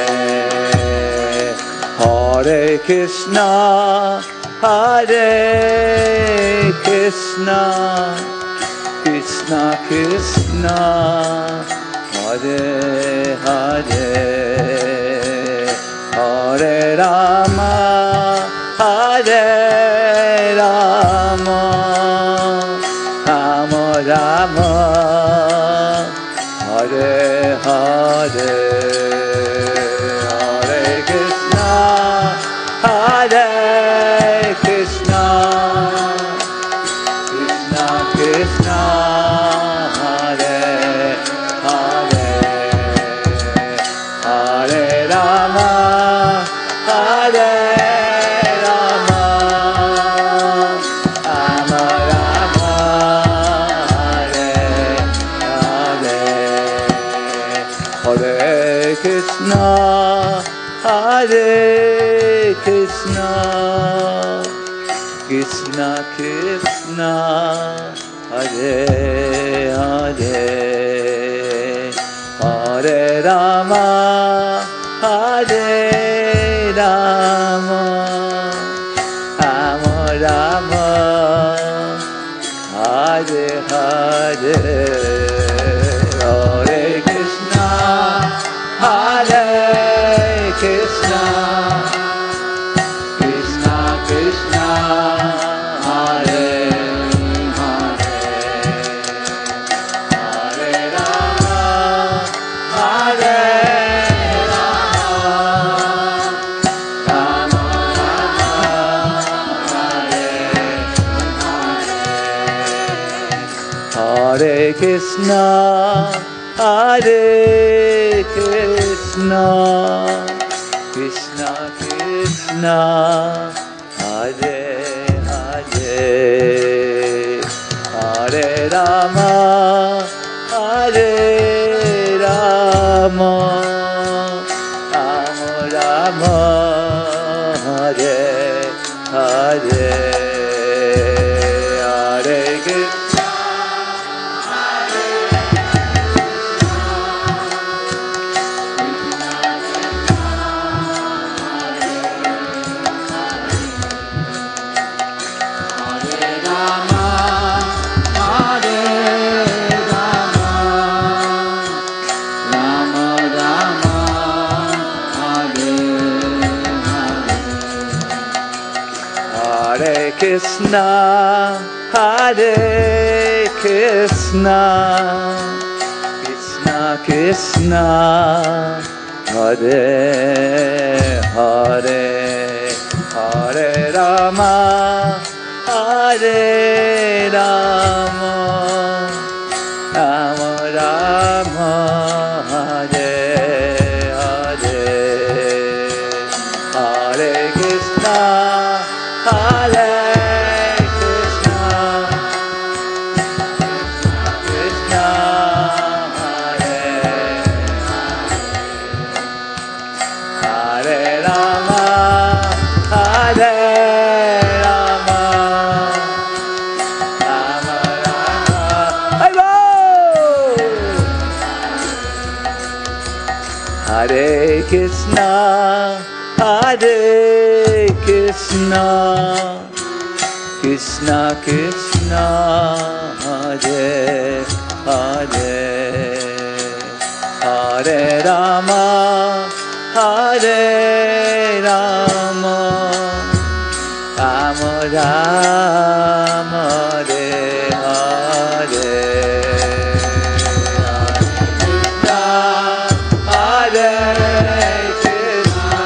Hare Krishna, Hare Krishna, Krishna Krishna, Hare Hare, Hare Rama, Hare Rama, Rama Rama, Hare Hare, Hare Krishna. Hare Krishna, Krishna Krishna, Hare Hare, Hare Rama, Hare Rama, Rama Rama, Hare Hare, Hare Krishna, Hare Krishna, Krishna Krishna, Hare Hare, Hare Rama, Hare Rama, Hare Krishna, Hare Krishna, Krishna Krishna, Hare Hare, Hare Rama, Hare Rama, Rama Rama, Hare Hare, Hare Krishna. Krishna, Hare Krishna, Krishna Krishna, Hare Hare, Hare Rama, Hare Rama, Rama Rama, Hare Hare, Hare Krishna, Hare Krishna, Krishna Hare Hare, Hare Rama, Hare Rama, Rama Rama, Hare Hare Krishna, Hare Krishna, Krishna Krishna, Hare Hare, Hare Rama, Hare Rama, Rama Rama, Hare Hare, Hare Krishna,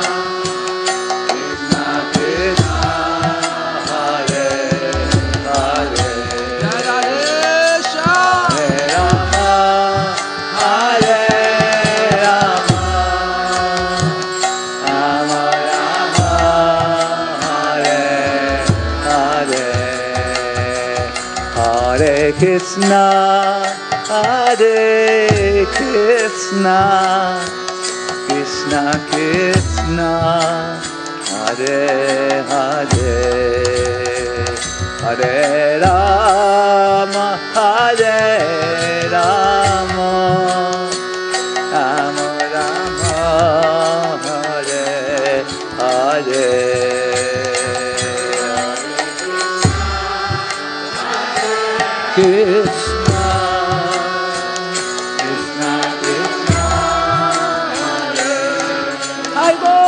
Krishna, Hare Krishna, Krishna Krishna, Hare Hare, Hare Rama, Hare Rama, Rama Rama, Hare Hare. Krishna, Krishna Krishna, Hare Hare,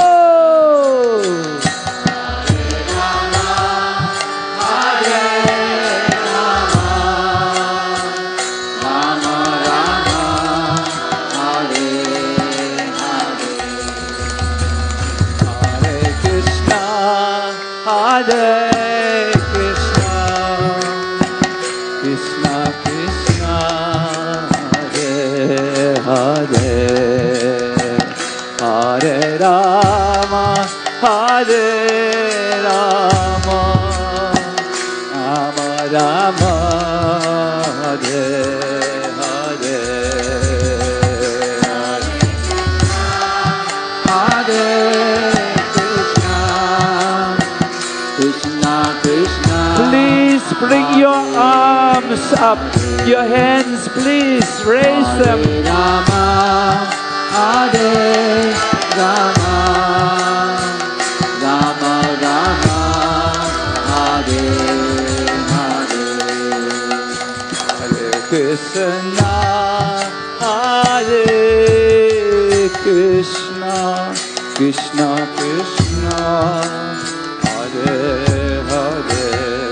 Hare Rama, Hare Rama, Rama Rama, Hare Hare, Hare Krishna, Hare Krishna, Krishna Krishna, Hare Hare, Hare Rama, Hare Rama, Rama Rama, Hare Hare, Hare Bring your arms up, your hands, please raise them. Rama, Hare Rama, Rama Rama, Hare Hare. Hare Krishna, Hare Krishna, Krishna Krishna, Hare Hare,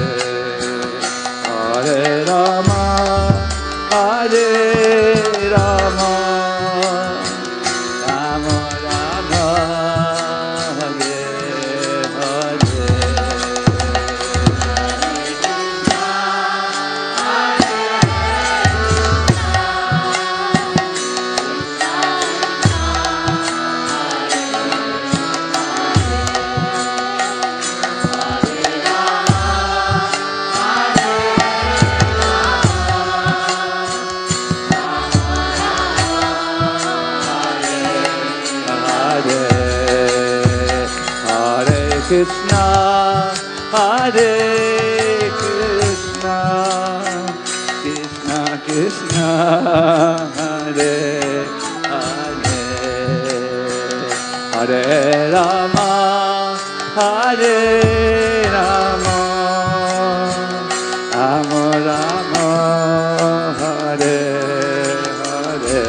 Hare Rama, Hare Rama, Rama Rama, Hare Hare. Krishna, Hare Krishna, Krishna Krishna, Hare Hare, Hare Rama, Hare Rama, Rama Rama, Hare Hare.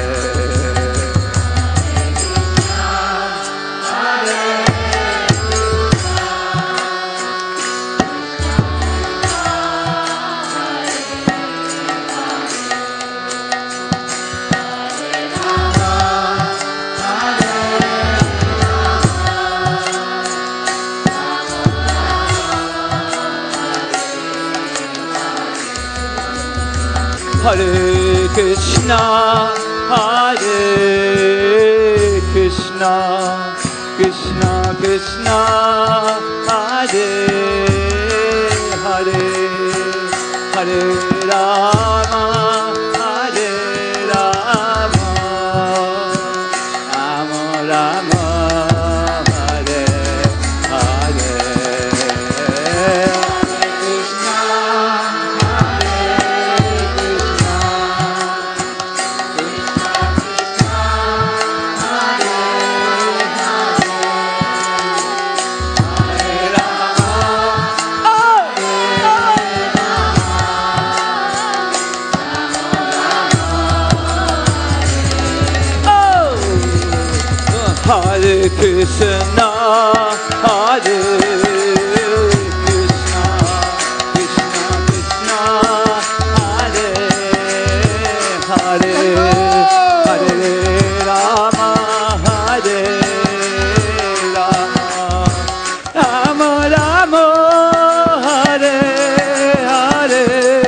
Hare Krishna, Hare Krishna, Krishna Krishna, Hare Hare, Hare Rama, Hare Rama, Rama Rama, Hare Hare. Hare Krishna, Hare Krishna, Krishna Krishna, Hare Hare, Hare Rama, Hare Rama, Rama Rama, Hare Hare.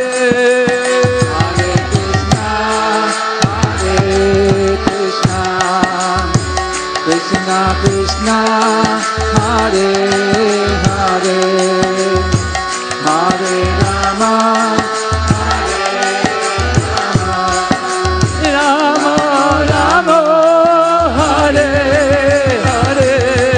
Krishna Krishna, Hare Hare, Hare Rama, Rama Rama, Hare Hare,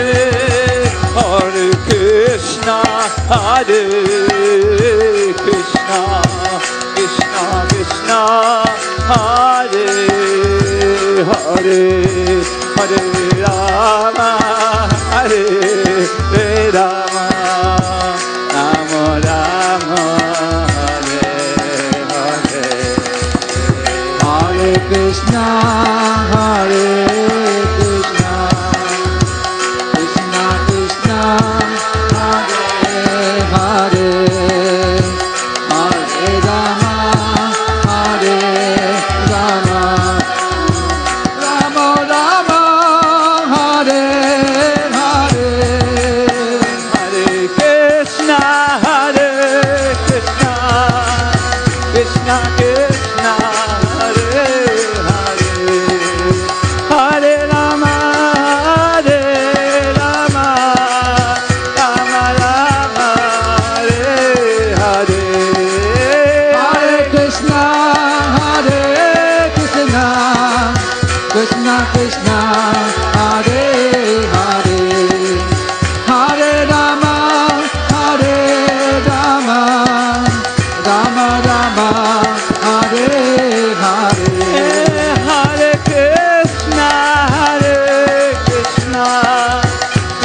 Hare Krishna, Hare Krishna, Krishna Krishna, Hare Hare, Hare Rama, Hare Rama, Rama Rama, Hare Hare. Hare Krishna, Hare Krishna, Krishna Krishna, Hare Hare, Hare Rama, Hare Rama, Rama Rama,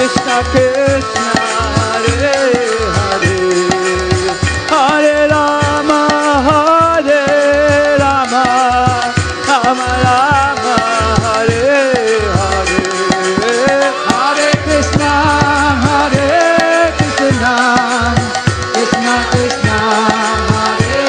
Krishna Krishna Hare Hare Hare Rama Hare Rama Rama Rama Hare Hare Hare Krishna Krishna Krishna Hare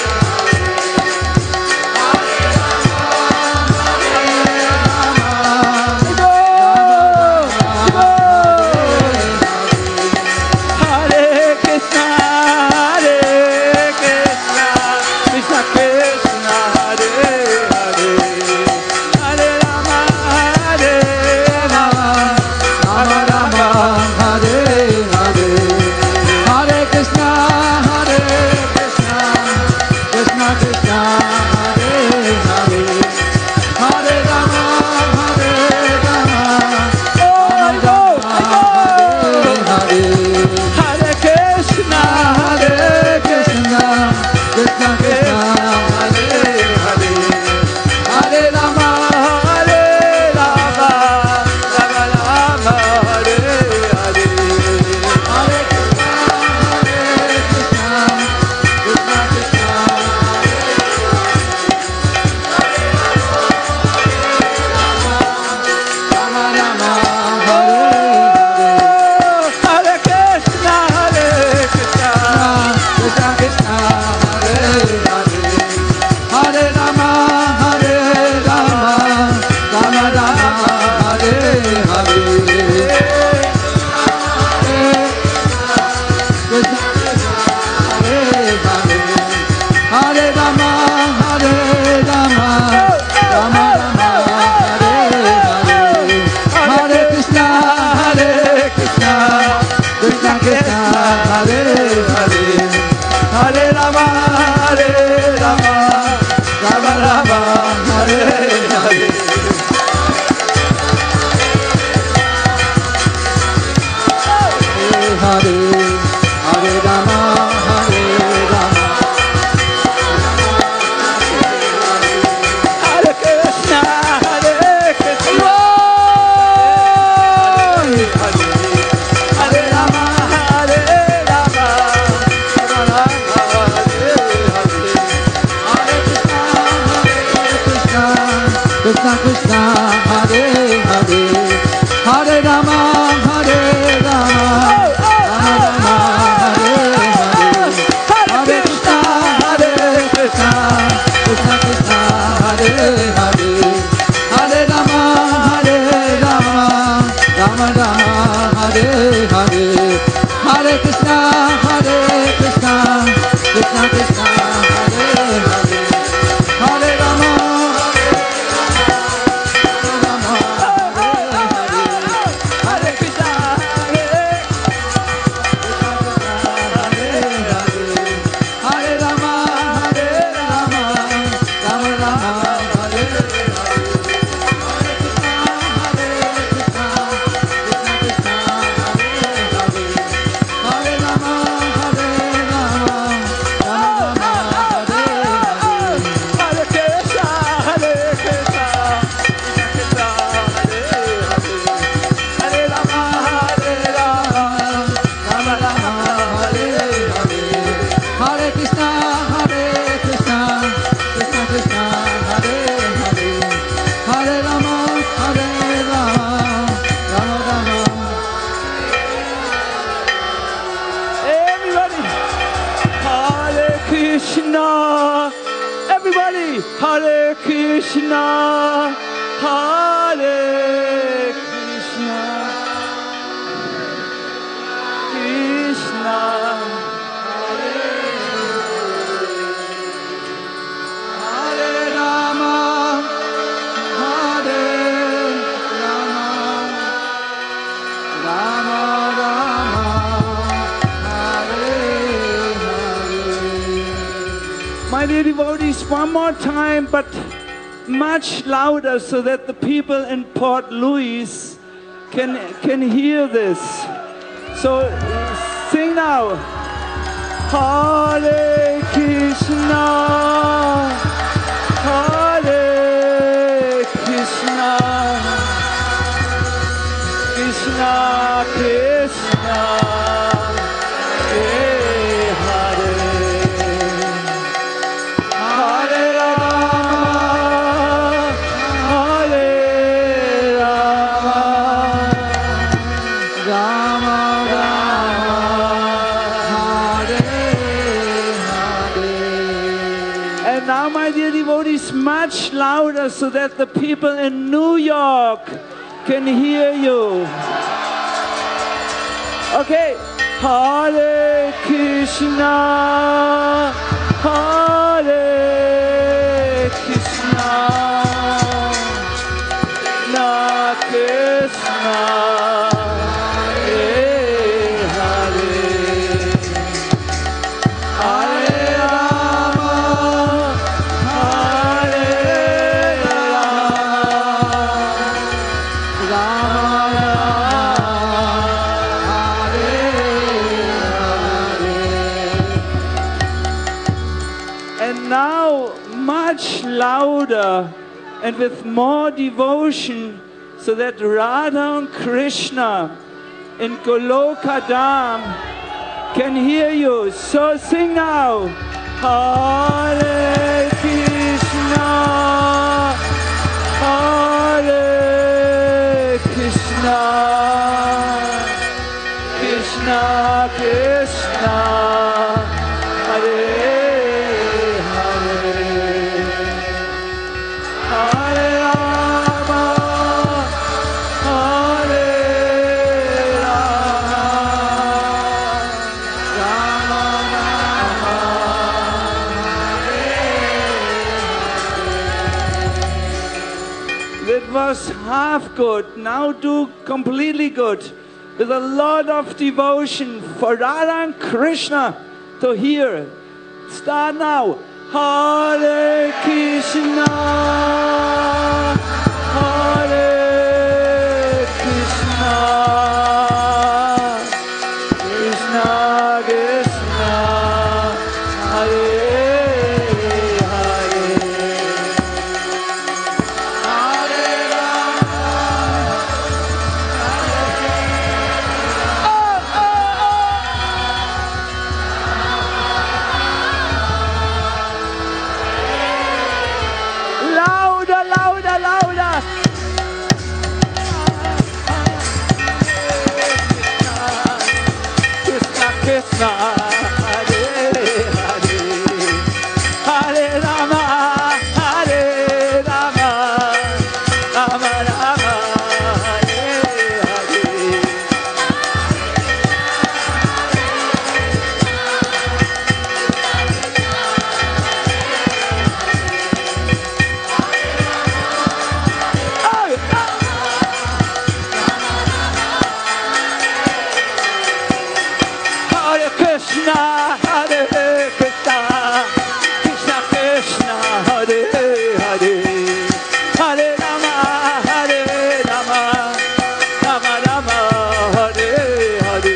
My dear devotees, one more time, but much louder so that the people in Port Louis can hear this. So sing now. Hare Krishna, Hare Krishna, Krishna Krishna, Krishna, Hare Hare, Hare Rama, Hare Rama, Rama Rama, Hare Hare. And now, my dear devotees, much louder so that the people in New York can hear you. Okay. Hare Krishna, Hare Krishna, Na Krishna, Hare Hare, Hare Rama, Hare Rama, Rama now much louder and with more devotion so that Radha and Krishna in Goloka Dham can hear you. So sing now. Hare Krishna, Hare Krishna, Krishna Krishna, Hare was half good, now do completely good, with a lot of devotion for Radha and Krishna to hear. Start now. Hare Krishna, Hare Krishna, Krishna Krishna, Hare Krishna, Hare Hare, Hare Rama, Hare Rama, Rama Rama, Hare Hare. Krishna, Hare Krishna, Krishna Krishna, Hare Hare, Hare Rama, Hare Rama, Rama Rama, Hare Hare.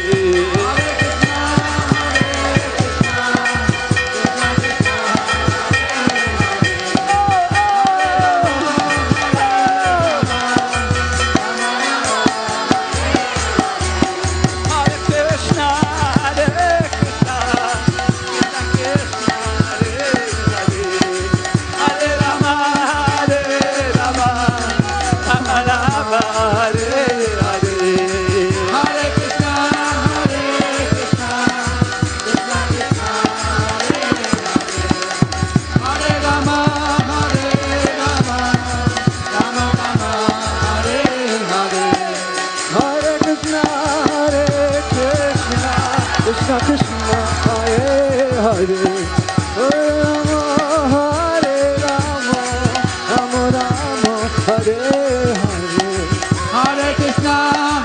Krishna Krishna, Hare Hare, Hare Rama, Hare Rama, Rama Rama, Hare Hare, Hare Krishna,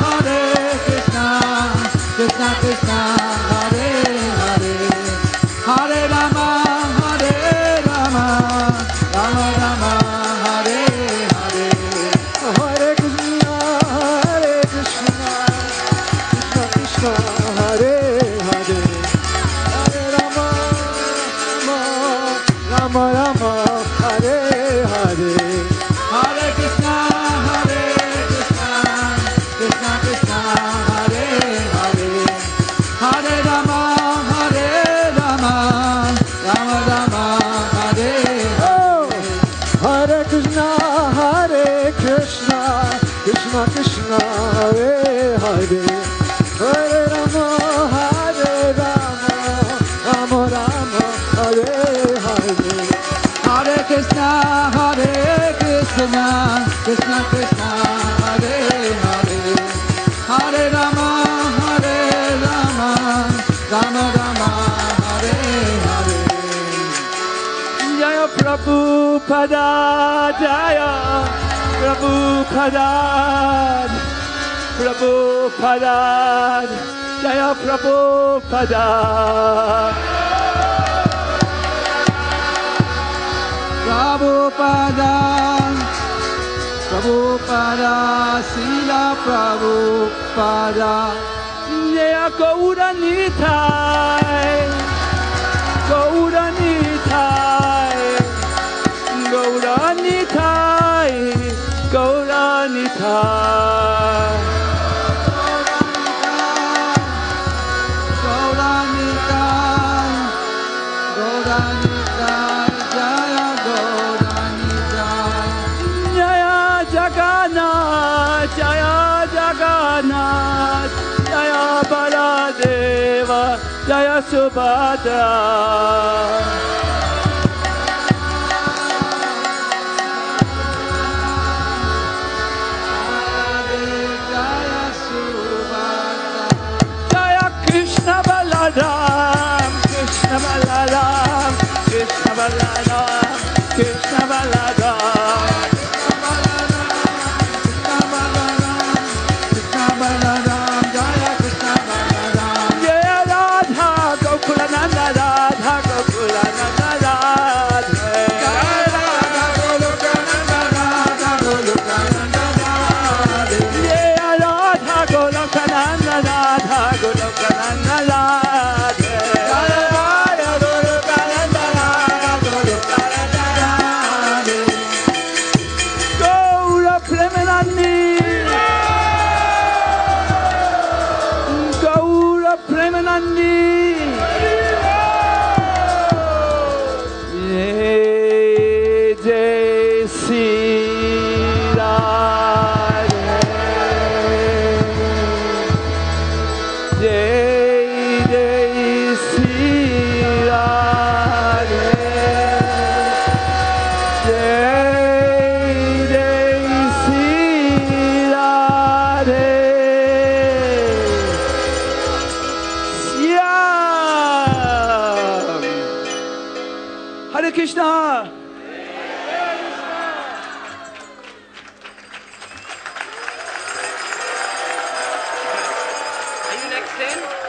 Krishna Krishna, Hare Hare, Hare Rama, Hare Rama, Rama Rama, Hare Hare, Hare Krishna, Krishna Krishna, Hare Hare, Hare Rama, Rama Rama, Hare Hare, Hare Krishna, Krishna Krishna, Hare Hare Rama Hare Rama Rama Rama Hare Hare Hare Krishna Krishna Krishna Hare Hare Hare Rama Rama Rama Hare Hare Jaya Prabhupada, Jaya Prabhupada, Prabhupada, Jaya Prabhupada. Prabhupada Prabhupada Srila Prabhupada Jaya Gaura Nitai, Gaura Nitai, Gaura Nitai, Gaura Nitai. Jaya Jagannath, Jaya Baladeva, Jaya Subhadra. Jaya Krishna Balaram, Krishna Balaram, Krishna Balaram, Krishna Balaram. Hare Krishna. Are you next in?